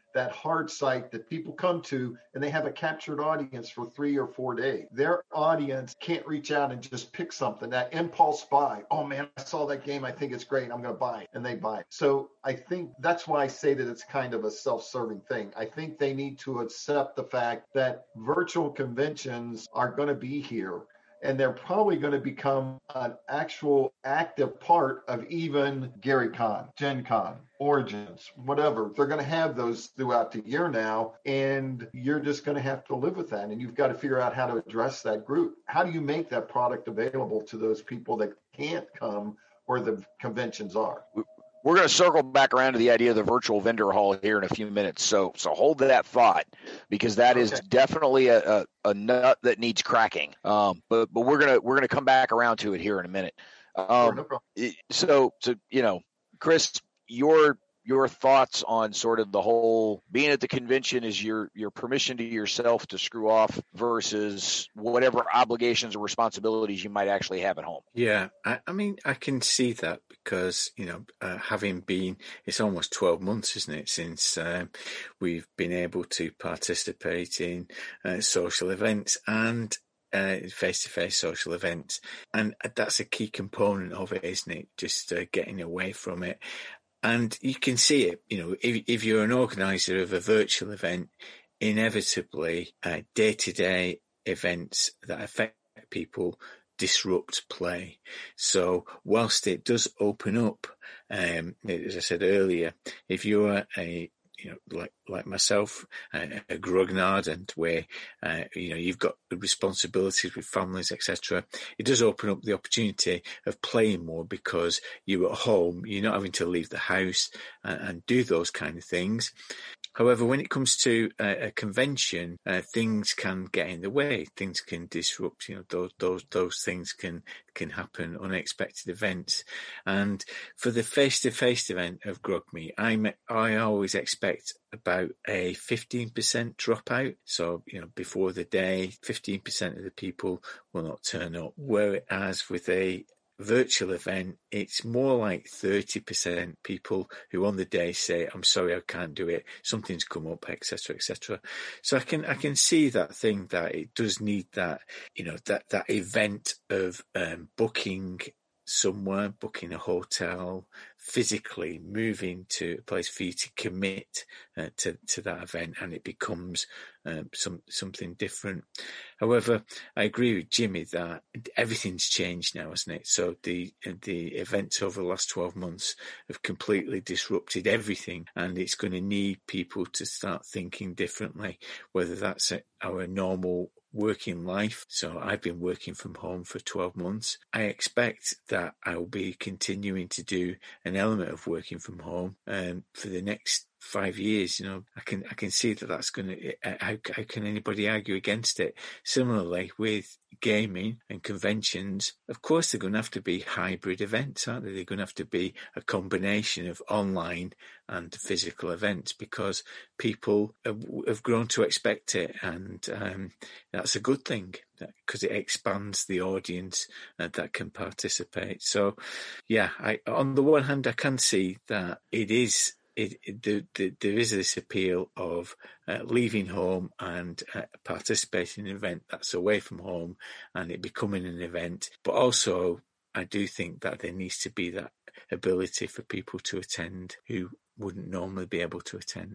Speaker 3: that hard site that people come to and they have a captured audience for three or four days. Their audience can't reach out and just pick something. That impulse buy, oh man, I saw that game, I think it's great, I'm going to buy it, and they buy it. So I think that's why I say that it's kind of a self-serving thing. I think they need to accept the fact that virtual conventions are going to be here, and they're probably going to become an actual active part of even GaryCon, Gen Con, Origins, whatever. They're going to have those throughout the year now, and you're just going to have to live with that. And you've got to figure out how to address that group. How do you make that product available to those people that can't come where the conventions are?
Speaker 1: We're going to circle back around to the idea of the virtual vendor hall here in a few minutes. So so hold that thought, because that okay. is definitely a, a, a nut that needs cracking. Um, but but we're gonna we're gonna come back around to it here in a minute. Um, sure, no problem. So so you know, Chris, your your thoughts on sort of the whole being at the convention is your your permission to yourself to screw off versus whatever obligations or responsibilities you might actually have at home.
Speaker 2: Yeah, I, I mean, I can see that because, you know, uh, having been, it's almost twelve months, isn't it, since um, we've been able to participate in uh, social events and uh, face-to-face social events. And that's a key component of it, isn't it? Just uh, getting away from it. And you can see it, you know, if, if you're an organizer of a virtual event, inevitably uh, day-to-day events that affect people disrupt play. So whilst it does open up, um, as I said earlier, if you're a you know, like like myself, uh, a grognard, and where uh, you know you've got responsibilities with families, et cetera. It does open up the opportunity of playing more because you're at home. You're not having to leave the house and, and do those kind of things. However, when it comes to a, a convention, uh, things can get in the way. Things can disrupt. You know, those those those things can can happen. Unexpected events, and for the face-to-face event of GrogMe, I I always expect about a fifteen percent dropout. So, you know, before the day, fifteen percent of the people will not turn up. Whereas with a virtual event, it's more like thirty percent people who on the day say, I'm sorry, I can't do it. Something's come up, et cetera, et cetera. So I can, I can see that thing that it does need that, you know, that, that event of um, booking somewhere, booking a hotel, physically moving to a place for you to commit uh, to to that event, and it becomes um, some something different. However, I agree with Jimmy that everything's changed now, hasn't it? So the the events over the last twelve months have completely disrupted everything, and it's going to need people to start thinking differently, whether that's our normal working life. So I've been working from home for twelve months. I expect that I will be continuing to do an element of working from home um, for the next five years. You know, I can I can see that that's going to. How, how can anybody argue against it? Similarly with gaming and conventions, of course they're going to have to be hybrid events, aren't they? They're going to have to be a combination of online and physical events because people have, have grown to expect it, and um, that's a good thing because it expands the audience uh, that can participate. So, yeah, I, on the one hand, I can see that it is. It, it, the, the, there is this appeal of uh, leaving home and uh, participating in an event that's away from home and it becoming an event. But also, I do think that there needs to be that ability for people to attend who wouldn't normally be able to attend.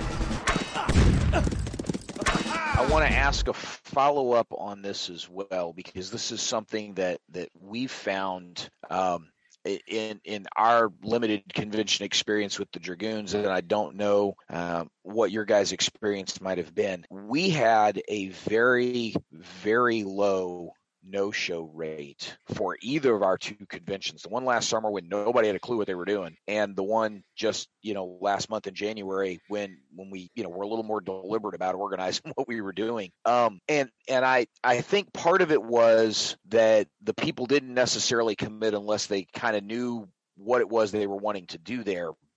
Speaker 1: I want to ask a follow-up on this as well, because this is something that, that we've found um, – in in our limited convention experience with the Dragoons, and I don't know um, what your guys' experience might have been. We had a very, very low no-show rate for either of our two conventions. The one last summer when nobody had a clue what they were doing, and the one just, you know, last month in January when when we, you know, were a little more deliberate about organizing what we were doing. Um, and and I, I think part of it was that the people didn't necessarily commit unless they kind of knew what it was they were wanting to do there.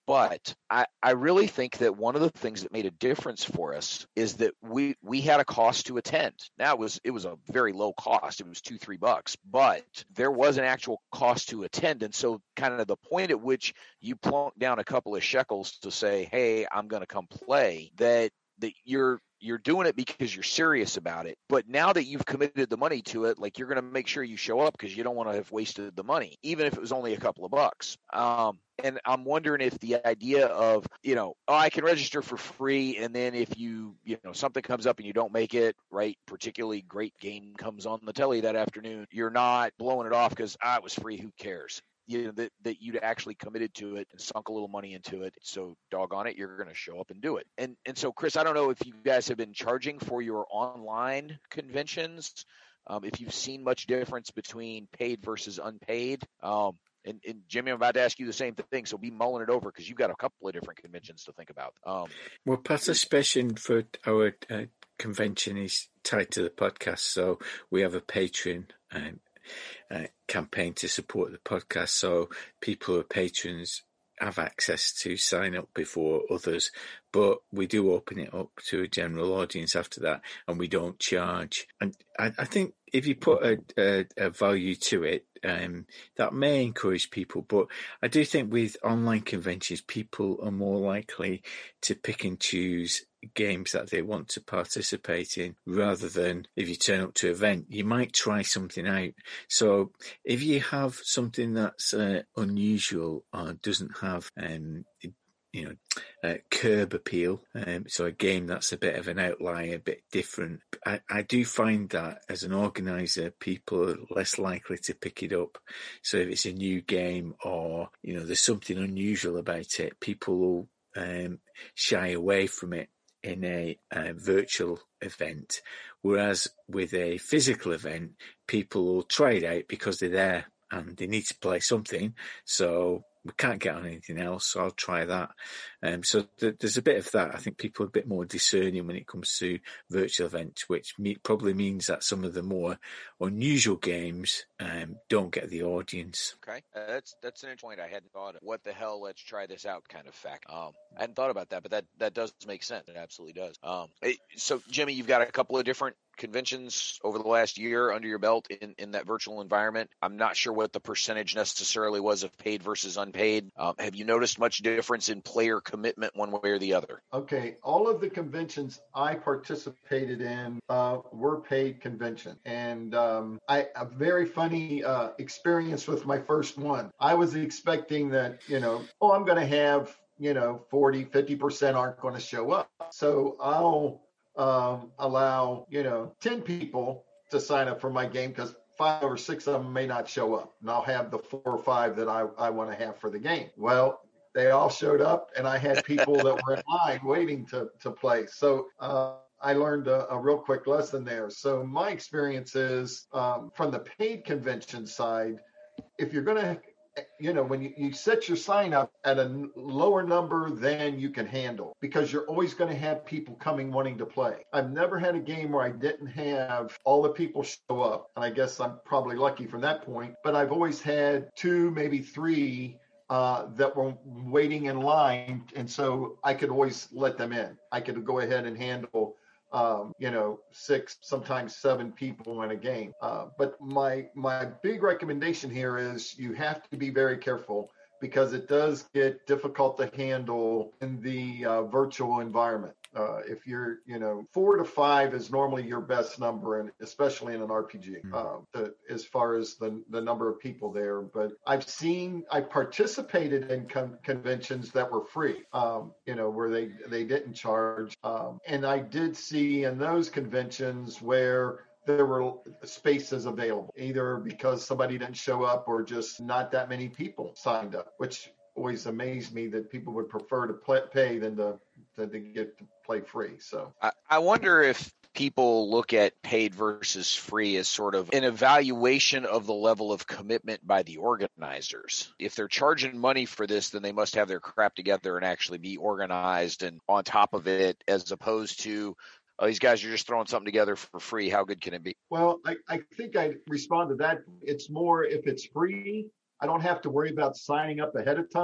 Speaker 1: But I, I really think that one of the things that made a difference for us is that we we had a cost to attend. Now it was it was a very low cost. It was two, three bucks, but there was an actual cost to attend. And so kind of the point at which you plunk down a couple of shekels to say, hey, I'm going to come play, that that you're you're doing it because you're serious about it. But now that you've committed the money to it, like, you're going to make sure you show up because you don't want to have wasted the money, even if it was only a couple of bucks. Um, and I'm wondering if the idea of, you know, oh, I can register for free, and then if you, you know, something comes up and you don't make it, right, particularly great game comes on the telly that afternoon, you're not blowing it off because, ah, it was free, who cares? You know, that, that you'd actually committed to it and sunk a little money into it. So doggone it, you're going to show up and do it. And and so, Chris, I don't know if you guys have been charging for your online conventions, um, if you've seen much difference between paid versus unpaid. Um, and, and Jimmy, I'm about to ask you the same thing, so be mulling it over because you've got a couple of different conventions to think about. Um,
Speaker 2: well, participation for our uh, convention is tied to the podcast, so we have a Patreon um, Uh, campaign to support the podcast, so people who are patrons have access to sign up before others, but we do open it up to a general audience after that, and we don't charge. And I, I think if you put a, a, a value to it, um, that may encourage people, but I do think with online conventions, people are more likely to pick and choose games that they want to participate in, rather than if you turn up to an event, you might try something out. So if you have something that's uh, unusual or doesn't have um, you know, uh, curb appeal, um, so a game that's a bit of an outlier, a bit different, I, I do find that as an organizer, people are less likely to pick it up. So if it's a new game or, you know, there's something unusual about it, people will um, shy away from it in a, a virtual event. Whereas with a physical event, people will try it out because they're there and they need to play something. So we can't get on anything else, so I'll try that. Um, so th- there's a bit of that. I think people are a bit more discerning when it comes to virtual events, which me- probably means that some of the more unusual games um, don't get the audience.
Speaker 1: Okay, uh, that's that's an interesting point. I hadn't thought of. What the hell? Let's try this out, kind of fact. Um, I hadn't thought about that, but that that does make sense. It absolutely does. Um, it, so Jimmy, you've got a couple of different conventions over the last year under your belt in, in that virtual environment. I'm not sure what the percentage necessarily was of paid versus unpaid. Um, have you noticed much difference in player commitment one way or the other?
Speaker 3: Okay, all of the conventions I participated in uh, were paid convention, and um, I a very funny uh, experience with my first one. I was expecting that, you know, oh, I'm going to have, you know, forty, fifty percent aren't going to show up, so I'll um, allow, you know, ten people to sign up for my game because five or six of them may not show up, and I'll have the four or five that I, I want to have for the game. Well, they all showed up, and I had people that were in line waiting to, to play. So uh, I learned a, a real quick lesson there. So my experience is um, from the paid convention side, if you're going to, you know, when you, you set your sign up at a lower number than you can handle, because you're always going to have people coming wanting to play. I've never had a game where I didn't have all the people show up, and I guess I'm probably lucky from that point, but I've always had two, maybe three uh, that were waiting in line, and so I could always let them in. I could go ahead and handle Um, you know, six, sometimes seven people in a game. Uh, but my my big recommendation here is you have to be very careful, because it does get difficult to handle in the uh, virtual environment. Uh, if you're, you know, four to five is normally your best number, and especially in an R P G, uh, the, as far as the the number of people there. But I've seen, I participated in con- conventions that were free, um, you know, where they they didn't charge, um, and I did see in those conventions where there were spaces available, either because somebody didn't show up or just not that many people signed up, which always amazed me that people would prefer to play, pay than to, than to get to play free. So
Speaker 1: I, I wonder if people look at paid versus free as sort of an evaluation of the level of commitment by the organizers. If they're charging money for this, then they must have their crap together and actually be organized and on top of it, as opposed to, oh, these guys are just throwing something together for free. How good can it be?
Speaker 3: Well, I, I think I respond to that. It's more, if it's free, I don't have to worry about signing up ahead of time.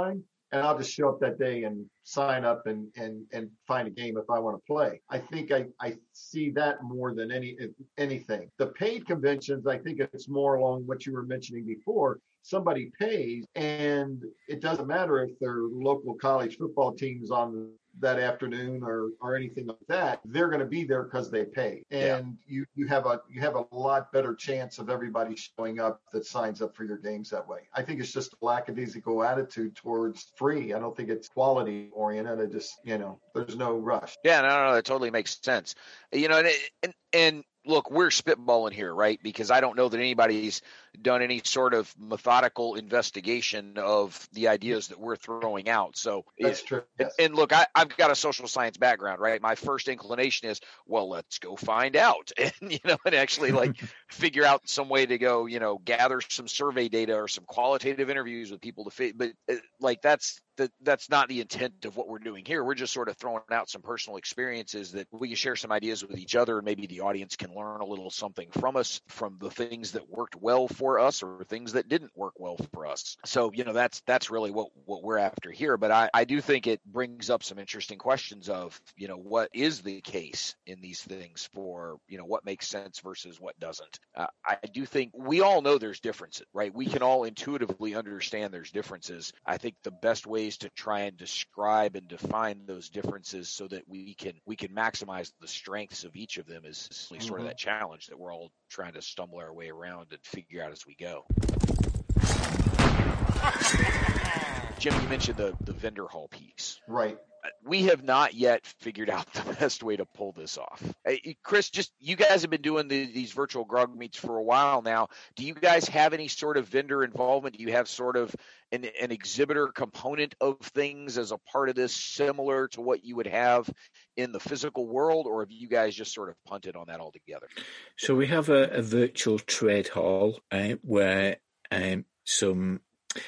Speaker 3: and I'll just show up that day and sign up and and and find a game if I want to play. I think I, I see that more than any anything. The paid conventions, I think it's more along what you were mentioning before. Somebody pays, and it doesn't matter if their local college football team's on that afternoon or or anything like that. They're going to be there because they pay, and yeah. you you have a you have a lot better chance of everybody showing up that signs up for your games that way. I think it's just a lackadaisical attitude towards free. I don't think it's quality oriented. I just, you know, there's no rush.
Speaker 1: Yeah, no, no, no, that totally makes sense. You know, and and and look, we're spitballing here, right? Because I don't know that anybody's done any sort of methodical investigation of the ideas that we're throwing out. So
Speaker 3: that's true. Yes.
Speaker 1: And, and look, I, I've got a social science background, right? My first inclination is, well, let's go find out, and you know, and actually like figure out some way to go, you know, gather some survey data or some qualitative interviews with people to fit. But uh, like that's that that's not the intent of what we're doing here. We're just sort of throwing out some personal experiences that we can share some ideas with each other, and maybe the audience can learn a little something from us, from the things that worked well for us or things that didn't work well for us. So, you know, that's that's really what, what we're after here. But I, I do think it brings up some interesting questions of, you know, what is the case in these things for, you know, what makes sense versus what doesn't. Uh, I do think we all know there's differences, right? We can all intuitively understand there's differences. I think the best ways to try and describe and define those differences so that we can we can maximize the strengths of each of them is sort mm-hmm. of that challenge that we're all trying to stumble our way around and figure out as we go. Jim, you mentioned the, the vendor hall piece.
Speaker 3: Right.
Speaker 1: We have not yet figured out the best way to pull this off. Hey, Chris, just you guys have been doing the, these virtual grog meets for a while now. Do you guys have any sort of vendor involvement? Do you have sort of an, an exhibitor component of things as a part of this, similar to what you would have in the physical world, or have you guys just sort of punted on that altogether?
Speaker 2: So we have a, a virtual trade hall uh, where um, some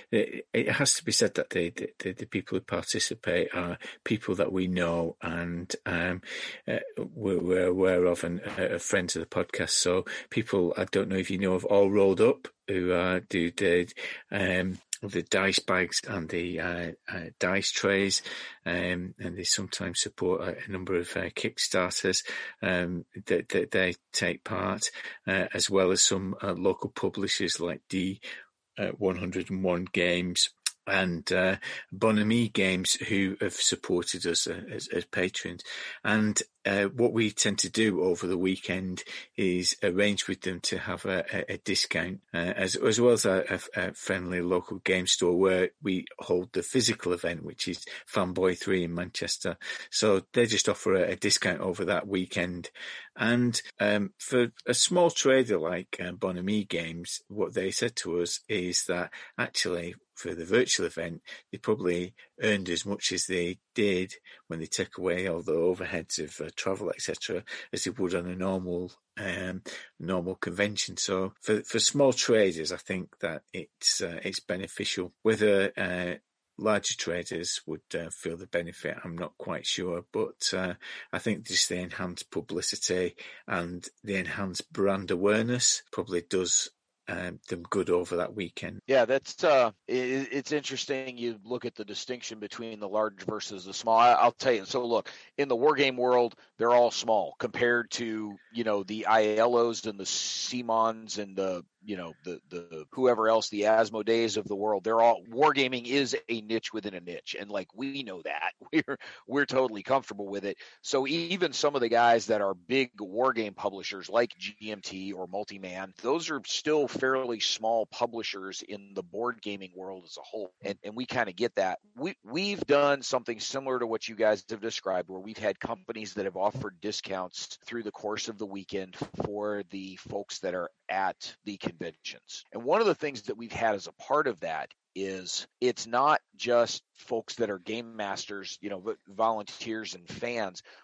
Speaker 2: It has to be said that the, the, the people who participate are people that we know and um, uh, we're, we're aware of and uh, friends of the podcast. So people, I don't know if you know of All Rolled Up, who uh, do the um, the dice bags and the uh, uh, dice trays, um, and they sometimes support a, a number of uh, Kickstarters um, that, that they take part, uh, as well as some uh, local publishers like D. Uh, one hundred and one Games and uh, Bonhomie Games, who have supported us uh, as, as patrons. And uh, what we tend to do over the weekend is arrange with them to have a, a, a discount, uh, as, as well as a, a, a friendly local game store where we hold the physical event, which is Fanboy three in Manchester. So they just offer a, a discount over that weekend. And um, for a small trader like uh, Bonhomie Games, what they said to us is that actually for the virtual event, they probably earned as much as they did when they take away all the overheads of uh, travel, et cetera, as they would on a normal um, normal convention. So for for small traders, I think that it's uh, it's beneficial. Whether uh, larger traders would uh, feel the benefit, I'm not quite sure, but uh, I think just the enhanced publicity and the enhanced brand awareness probably does Um, them good over that weekend.
Speaker 1: Yeah, that's uh, it, it's interesting. You look at the distinction between the large versus the small. I, I'll tell you. So look, in the wargame world, they're all small compared to, you know, the I L Os and the Simons and the, you know, the the whoever else, the Asmodees of the world. They're all, wargaming is a niche within a niche, and like we know that we're we're totally comfortable with it. So even some of the guys that are big wargame publishers like G M T or Multiman, those are still fairly small publishers in the board gaming world as a whole, and and we kind of get that. We we've done something similar to what you guys have described, where we've had companies that have offered discounts through the course of the weekend for the folks that are at the conventions. And one of the things that we've had as a part of that is it's not just folks that are game masters, you know, volunteers and fans.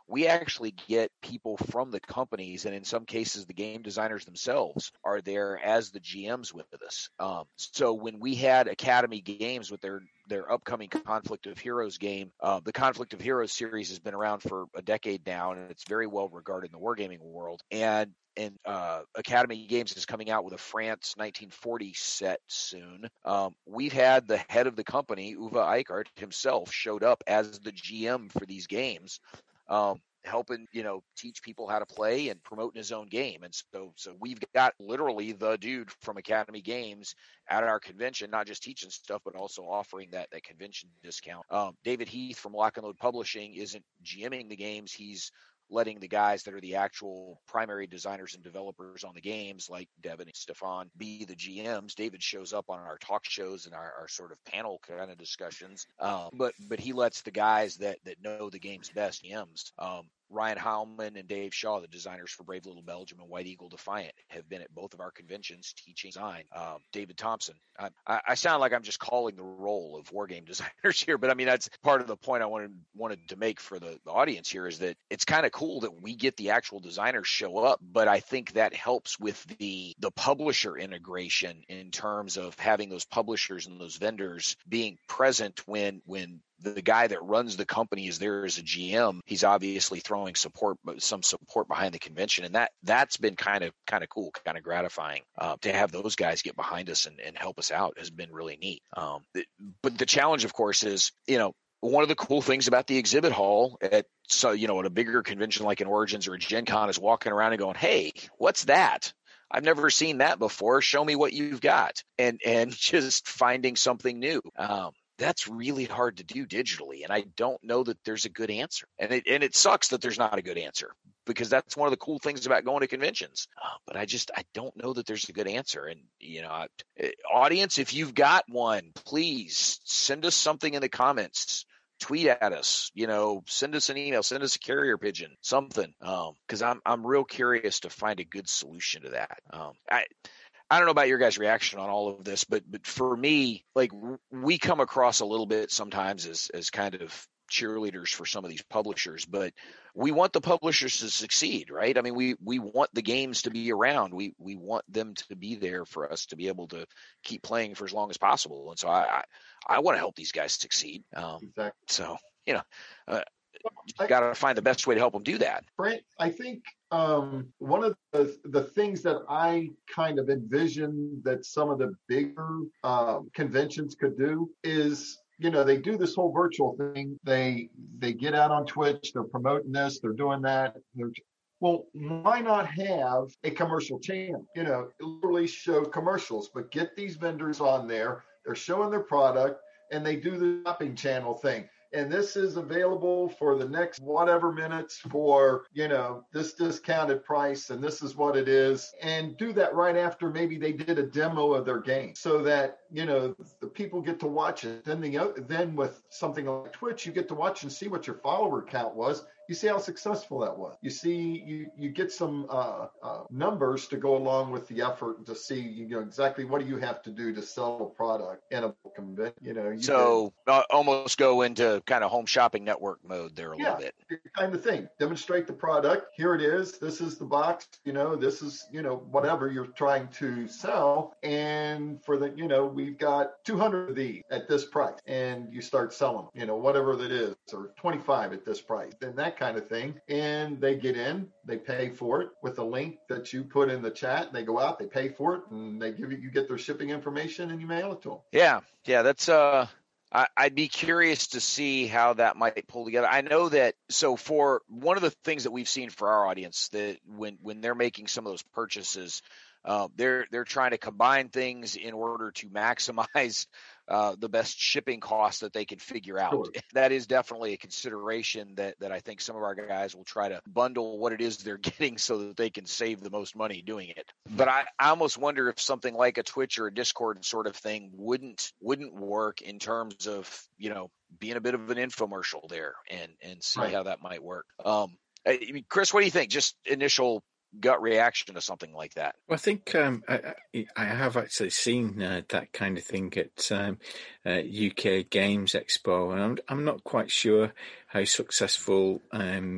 Speaker 1: we actually get people from the companies, and in some cases, the game designers themselves are there as the G Ms with us. Um, so when we had Academy Games with their their upcoming Conflict of Heroes game, uh, the Conflict of Heroes series has been around for a decade now, and it's very well regarded in the wargaming world. And And uh, Academy Games is coming out with a France nineteen forty set soon. Um, we've had the head of the company, Uwe Eichart himself, showed up as the G M for these games, um, helping you know teach people how to play and promoting his own game. And so, so we've got literally the dude from Academy Games at our convention, not just teaching stuff, but also offering that that convention discount. Um, David Heath from Lock and Load Publishing isn't GMing the games; he's letting the guys that are the actual primary designers and developers on the games, like Devin and Stefan, be the G Ms. David shows up on our talk shows and our, our sort of panel kind of discussions. Um, but but he lets the guys that that know the games best, G Ms. Um, Ryan Heilman and Dave Shaw, the designers for Brave Little Belgium and White Eagle Defiant, have been at both of our conventions teaching design. Um, David Thompson. I, I sound like I'm just calling the role of wargame designers here, but I mean, that's part of the point I wanted wanted to make for the, the audience here, is that it's kind of cool that we get the actual designers show up, but I think that helps with the the publisher integration in terms of having those publishers and those vendors being present when when the guy that runs the company is there as a G M. He's obviously throwing support, some support behind the convention, and that that's been kind of kind of cool, kind of gratifying uh, to have those guys get behind us and, and help us out. Has been really neat. Um, but the challenge, of course, is you know one of the cool things about the exhibit hall at so you know at a bigger convention like an Origins or a Gen Con is walking around and going, "Hey, what's that? I've never seen that before. Show me what you've got," and and just finding something new. Um, That's really hard to do digitally, and I don't know that there's a good answer. And it and it sucks that there's not a good answer, because that's one of the cool things about going to conventions. Uh, but I just I don't know that there's a good answer. And you know, I, audience, if you've got one, please send us something in the comments. Tweet at us, you know, send us an email, send us a carrier pigeon, something, because um, I'm I'm real curious to find a good solution to that. Um, I. I don't know about your guys' reaction on all of this, but but for me, like we come across a little bit sometimes as as kind of cheerleaders for some of these publishers, but we want the publishers to succeed, right? I mean, we we want the games to be around. We we want them to be there for us to be able to keep playing for as long as possible. And so I I, I want to help these guys succeed. Um,
Speaker 3: exactly.
Speaker 1: So you know. Uh, got to find the best way to help them do that.
Speaker 3: Brent, I think um, one of the, the things that I kind of envision that some of the bigger uh, conventions could do is, you know, they do this whole virtual thing. They they get out on Twitch. They're promoting this. They're doing that. They're Well, why not have a commercial channel? You know, literally show commercials, but get these vendors on there. They're showing their product, and they do the shopping channel thing. And this is available for the next whatever minutes for, you know, this discounted price, and this is what it is. And do that right after maybe they did a demo of their game, so that, you know, the people get to watch it. Then the then with something like Twitch, you get to watch and see what your follower count was. You see how successful that was. You see, you you get some uh, uh, numbers to go along with the effort to see, you know, exactly what do you have to do to sell a product in a convention. You know, you
Speaker 1: so can, uh, almost go into kind of home shopping network mode there a
Speaker 3: yeah,
Speaker 1: little bit.
Speaker 3: Kind of thing. Demonstrate the product. Here it is. This is the box. You know, this is, you know, whatever you're trying to sell. And for the, you know, we've got two hundred of these at this price, and you start selling, you know, whatever that is, or twenty-five at this price. Then that kind of thing. And they get in, they pay for it with a link that you put in the chat. They go out, they pay for it, and they give you, you get their shipping information, and you mail it to them.
Speaker 1: Yeah. Yeah. That's, uh, I, I'd be curious to see how that might pull together. I know that, so for one of the things that we've seen for our audience, that when, when they're making some of those purchases, uh, they're, they're trying to combine things in order to maximize Uh, the best shipping costs that they can figure out.
Speaker 3: Sure.
Speaker 1: That is definitely a consideration that, that I think some of our guys will try to bundle what it is they're getting so that they can save the most money doing it. But I, I almost wonder if something like a Twitch or a Discord sort of thing wouldn't wouldn't work in terms of, you know, being a bit of an infomercial there and, and see
Speaker 3: right.
Speaker 1: how that might work. Um, I mean, Chris, what do you think? Just initial gut reaction to something like that?
Speaker 2: Well, I think um, I, I have actually seen uh, that kind of thing at um, uh, U K Games Expo, and I'm, I'm not quite sure how successful um,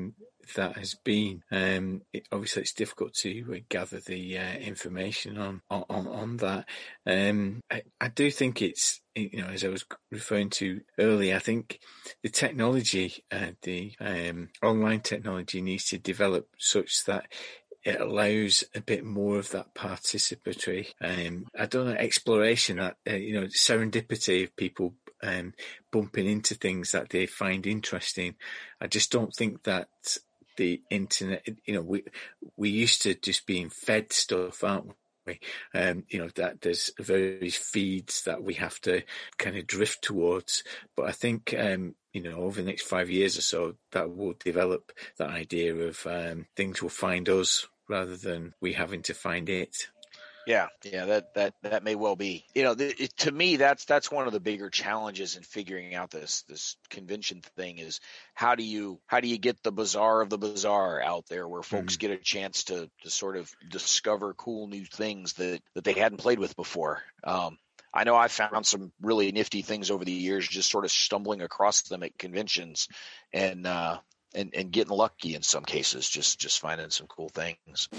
Speaker 2: that has been. Um, it, obviously, it's difficult to uh, gather the uh, information on on on that. Um, I, I do think it's, you know, as I was referring to earlier, I think the technology, uh, the um, online technology, needs to develop such that it allows a bit more of that participatory, um, I don't know, exploration, that uh, you know, serendipity of people um, bumping into things that they find interesting. I just don't think that the internet, you know, we we used to just being fed stuff, aren't we? Um, you know, that there's various feeds that we have to kind of drift towards. But I think, um, you know, over the next five years or so, that will develop that idea of um, things will find us rather than we having to find it.
Speaker 1: Yeah, yeah, that that that may well be. You know, the, it, to me, that's that's one of the bigger challenges in figuring out this this convention thing is how do you how do you get the bizarre of the bizarre out there where folks mm. get a chance to to sort of discover cool new things that that they hadn't played with before. Um, I know I found some really nifty things over the years, just sort of stumbling across them at conventions, and uh, and and getting lucky in some cases, just just finding some cool things.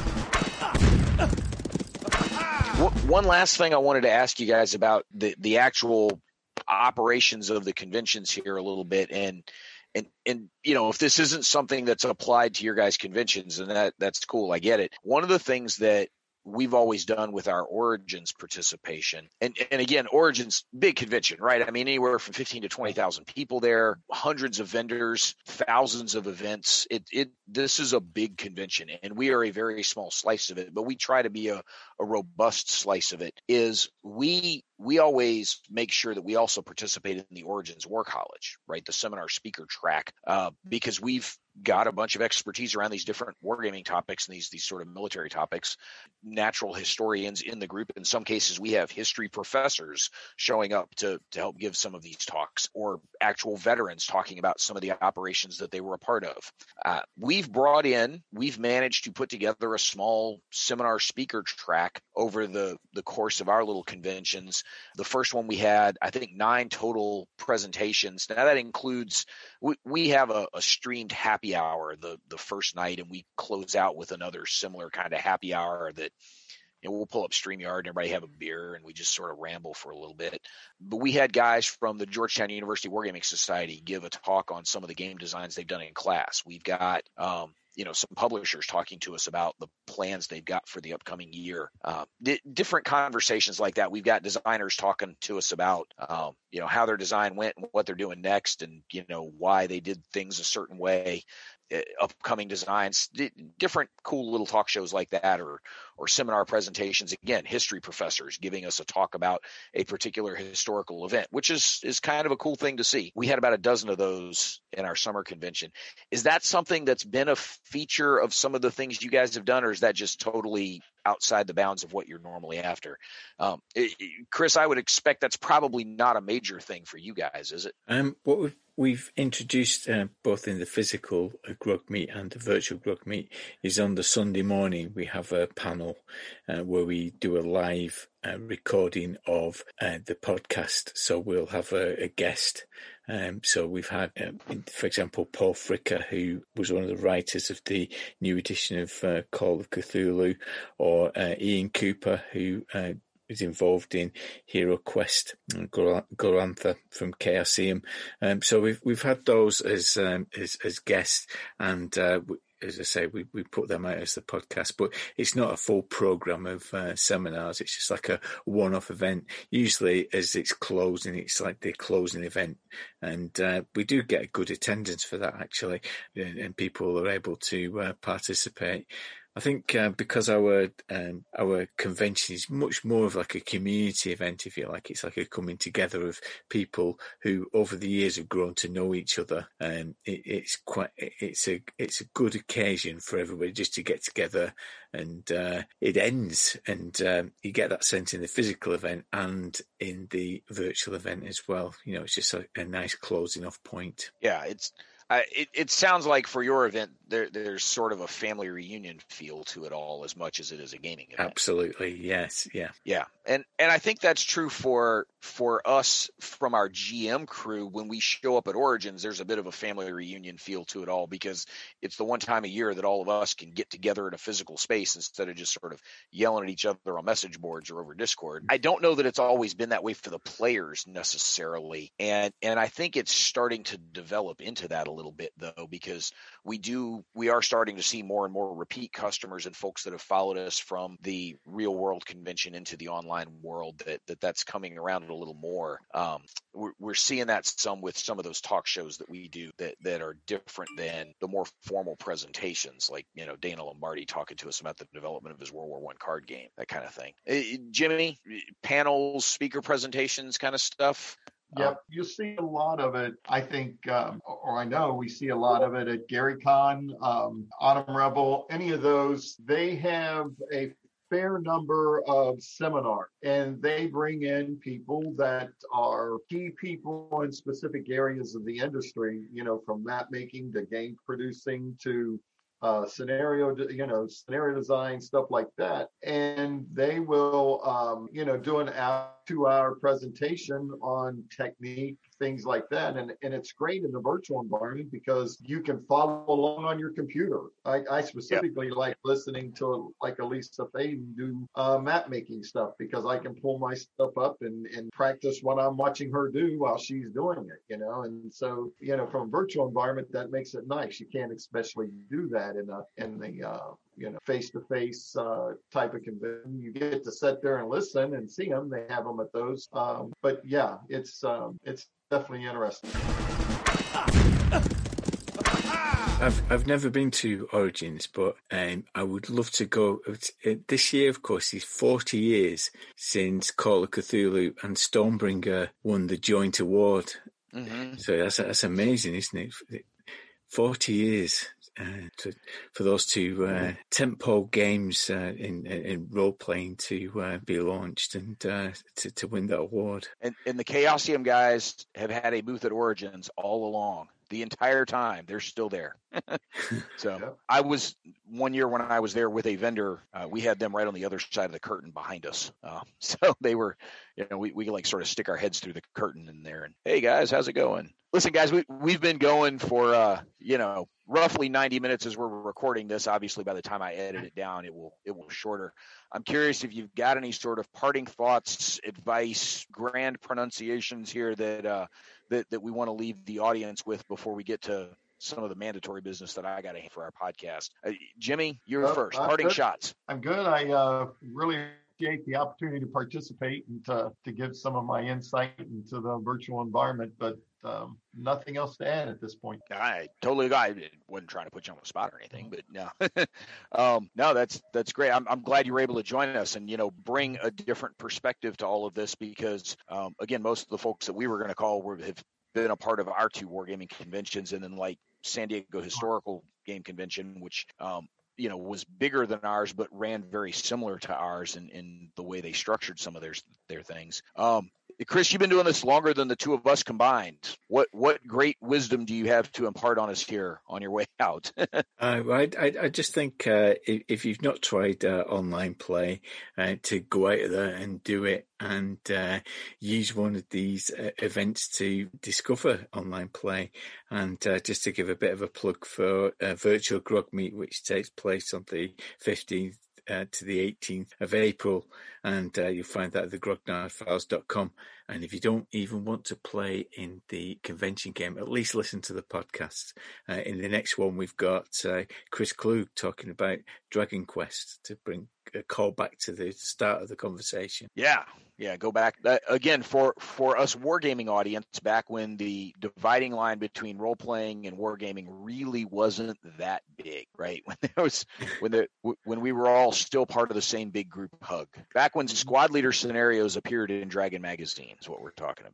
Speaker 1: One last thing I wanted to ask you guys about the, the actual operations of the conventions here a little bit. And, and, and, you know, if this isn't something that's applied to your guys' conventions, and that that's cool, I get it. One of the things that we've always done with our Origins participation, and, and again, Origins, big convention, right? I mean, anywhere from fifteen to twenty thousand people there, hundreds of vendors, thousands of events. It, it, this is a big convention, and we are a very small slice of it, but we try to be a, a robust slice of it. Is we, we always make sure that we also participate in the Origins War College, right? The seminar speaker track, uh, because we've got a bunch of expertise around these different wargaming topics and these these sort of military topics, natural historians in the group. In some cases, we have history professors showing up to, to help give some of these talks, or actual veterans talking about some of the operations that they were a part of. Uh, we've brought in, we've managed to put together a small seminar speaker track over the, the course of our little conventions. The first one we had, I think, nine total presentations. Now that includes, we, we have a, a streamed happy hour the the first night, and we close out with another similar kind of happy hour that, you know, we'll pull up StreamYard and everybody have a beer and we just sort of ramble for a little bit. But we had guys from the Georgetown University Wargaming Society give a talk on some of the game designs they've done in class. We've got um you know, some publishers talking to us about the plans they've got for the upcoming year. Uh, di- different conversations like that. We've got designers talking to us about, um, you know, how their design went and what they're doing next, and, you know, why they did things a certain way. Uh, upcoming designs, d- different cool little talk shows like that, or or seminar presentations. Again, history professors giving us a talk about a particular historical event, which is is kind of a cool thing to see. We had about a dozen of those in our summer convention. Is that something that's been a feature of some of the things you guys have done, or is that just totally outside the bounds of what you're normally after? Um, it, it, Chris, I would expect that's probably not a major thing for you guys, is it?
Speaker 2: Um, what we've, we've introduced uh, both in the physical uh, Grog Meet and the virtual Grog Meet is on the Sunday morning we have a panel uh, where we do a live uh, recording of uh, the podcast. So we'll have a, a guest. Um, so we've had, um, for example, Paul Fricker, who was one of the writers of the new edition of uh, Call of Cthulhu, or uh, Ian Cooper, who uh, is involved in Hero Quest and Glorantha from Chaosium. Um, so we've we've had those as um, as, as guests, and uh, as I say, we, we put them out as the podcast, but it's not a full program of uh, seminars. It's just like a one-off event. Usually as it's closing, it's like the closing event. And uh, we do get a good attendance for that, actually, and, and people are able to uh, participate. I think uh, because our um, our convention is much more of like a community event, if you like. It's like a coming together of people who over the years have grown to know each other, and it, it's quite it's a it's a good occasion for everybody just to get together. And uh, it ends, and um, you get that sense in the physical event and in the virtual event as well. You know, it's just a, a nice closing off point.
Speaker 1: Yeah, it's. I, it, it sounds like for your event, there, there's sort of a family reunion feel to it all as much as it is a gaming event.
Speaker 2: Absolutely. Yes. Yeah.
Speaker 1: Yeah. And, and I think that's true for, for us from our G M crew. When we show up at Origins, there's a bit of a family reunion feel to it all because it's the one time a year that all of us can get together in a physical space instead of just sort of yelling at each other on message boards or over Discord. I don't know that it's always been that way for the players necessarily. And, and I think it's starting to develop into that a little bit though, because we do, we are starting to see more and more repeat customers and folks that have followed us from the real world convention into the online world that, that that's coming around a little more. Um, we're, we're seeing that some with some of those talk shows that we do that, that are different than the more formal presentations, like, you know, Dana Lombardi talking to us about the development of his World War One card game, that kind of thing. Uh, Jimmy, panels, speaker presentations kind of stuff.
Speaker 3: Yep, you see a lot of it. I think, um, or I know we see a lot of it at GaryCon, um, Autumn Rebel, any of those. They have a fair number of seminars, and they bring in people that are key people in specific areas of the industry, you know, from map making to game producing to uh, scenario, you know, scenario design, stuff like that. And they will, um, you know, do an hour, two hour presentation on technique, things like that. And, and it's great in the virtual environment because you can follow along on your computer. I, I specifically yep. like listening to like Elisa Faden do uh, map making stuff because I can pull my stuff up and, and practice what I'm watching her do while she's doing it, you know? And so, you know, from a virtual environment, that makes it nice. You can't especially do that in a, in the, uh, you know, face-to-face uh, type of convention. You get to sit there and listen and see them. They have them at those. Um, but yeah, it's um, it's definitely interesting.
Speaker 2: I've I've never been to Origins, but um, I would love to go. It's, it, this year, of course, is forty years since Call of Cthulhu and Stormbringer won the joint award. Mm-hmm. So that's that's amazing, isn't it? Forty years. Uh, to, for those two uh, tentpole games uh, in, in role playing to uh, be launched and uh, to, to win that award.
Speaker 1: And, and the Chaosium guys have had a booth at Origins all along. The entire time, they're still there. So yeah. I was one year when I was there with a vendor, uh, we had them right on the other side of the curtain behind us. Uh, so they were, you know, we, we could like sort of stick our heads through the curtain in there and, hey guys, how's it going? Listen, guys, we, we've been going for, uh, you know, roughly ninety minutes as we're recording this. Obviously, by the time I edit it down, it will it will shorter. I'm curious if you've got any sort of parting thoughts, advice, grand pronunciations here that uh, that, that we want to leave the audience with before we get to some of the mandatory business that I got to have for our podcast. Uh, Jimmy, you're uh, first. Parting
Speaker 3: good.
Speaker 1: shots.
Speaker 3: I'm good. I uh, really appreciate the opportunity to participate and to, to give some of my insight into the virtual environment, but um, nothing else to add at this point.
Speaker 1: I totally I wasn't trying to put you on the spot or anything, but no, um, no, that's, that's great. I'm, I'm glad you were able to join us and, you know, bring a different perspective to all of this because, um, again, most of the folks that we were going to call were, have been a part of our two wargaming conventions, and then like San Diego Historical Game Convention, which, um, you know, was bigger than ours, but ran very similar to ours in, in the way they structured some of their, their things. Um, Chris, you've been doing this longer than the two of us combined. What what great wisdom do you have to impart on us here on your way out?
Speaker 2: uh, I, I, I just think uh, if, if you've not tried uh, online play, uh, to go out there and do it and uh, use one of these uh, events to discover online play. And uh, just to give a bit of a plug for uh, Virtual Grog Meet, which takes place on the fifteenth Uh, to the eighteenth of April, and uh, you'll find that at the grognard files dot com. And if you don't even want to play in the convention game, at least listen to the podcast. Uh, in the next one, we've got uh, Chris Klug talking about Dragon Quest to bring a call back to the start of the conversation.
Speaker 1: Yeah, yeah, go back. Uh, again, for, for us wargaming audience, back when the dividing line between role-playing and wargaming really wasn't that big, right? When there was, when the when we were all still part of the same big group hug. Back when squad leader scenarios appeared in Dragon Magazine is what we're talking about.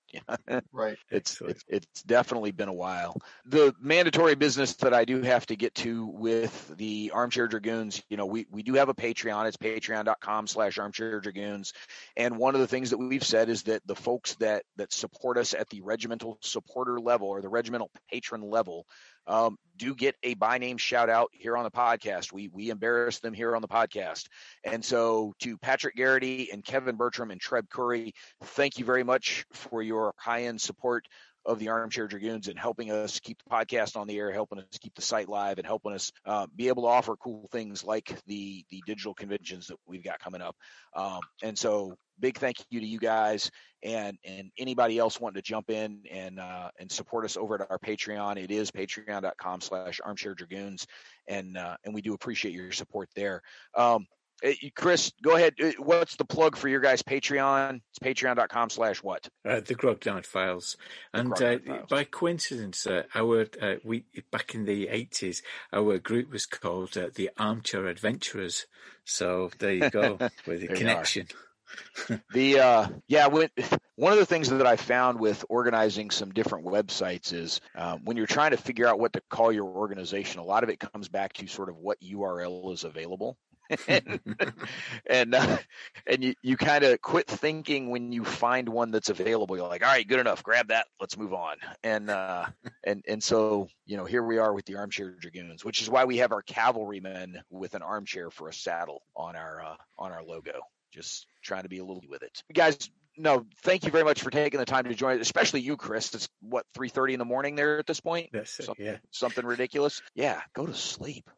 Speaker 3: Right.
Speaker 1: It's, it's it's definitely been a while. The mandatory business that I do have to get to with the Armchair Dragoons, you know, we, we do have a Patreon. It's patreon.com slash armchair dragoons. And one of the things that we've said is that the folks that that support us at the regimental supporter level or the regimental patron level um, do get a by name shout out here on the podcast. We we embarrass them here on the podcast. And so to Patrick Garrity and Kevin Bertram and Treb Curry, thank you very much for your high end support of the Armchair Dragoons and helping us keep the podcast on the air, helping us keep the site live, and helping us uh, be able to offer cool things like the the digital conventions that we've got coming up. Um, and so big thank you to you guys and and anybody else wanting to jump in and uh, and support us over at our Patreon. It is patreon.com slash armchair dragoons. And, uh, and we do appreciate your support there. Um, Chris, go ahead. What's the plug for your guys' Patreon? It's patreon.com slash what?
Speaker 2: Uh, the Grognard Files. And uh, Files. By coincidence, uh, our uh, we back in the eighties, our group was called uh, the Armchair Adventurers. So there you go, with the connection.
Speaker 1: the uh, yeah, when, one of the things that I found with organizing some different websites is um, when you're trying to figure out what to call your organization, a lot of it comes back to sort of what U R L is available. and and, uh, and you, you kind of quit thinking when you find one that's available. You're like, all right, good enough. Grab that. Let's move on. And uh, and and so, you know, here we are with the Armchair Dragoons, which is why we have our cavalrymen with an armchair for a saddle on our uh, on our logo. Just trying to be a little with it. Guys, no, thank you very much for taking the time to join us, especially you, Chris. It's what, three thirty in the morning there at this point?
Speaker 2: That's it,
Speaker 1: something,
Speaker 2: yeah.
Speaker 1: Something ridiculous. Yeah, go to sleep.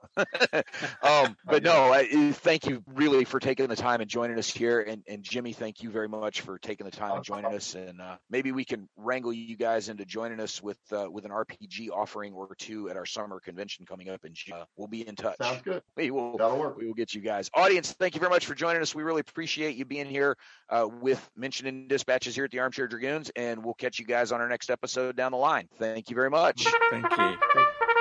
Speaker 1: um, but no, I, thank you really for taking the time and joining us here. And, and Jimmy, thank you very much for taking the time and joining us. And uh, maybe we can wrangle you guys into joining us with uh, with an R P G offering or two at our summer convention coming up in June. Uh, we'll be in touch.
Speaker 3: Sounds good.
Speaker 1: We will,
Speaker 3: That'll work.
Speaker 1: We will get you guys. Audience, thank you very much for joining us. We really appreciate you being here uh, with Mentioned in Dispatches here at the Armchair Dragoons, and we'll catch you guys on our next episode down the line. Thank you very much.
Speaker 2: Thank you.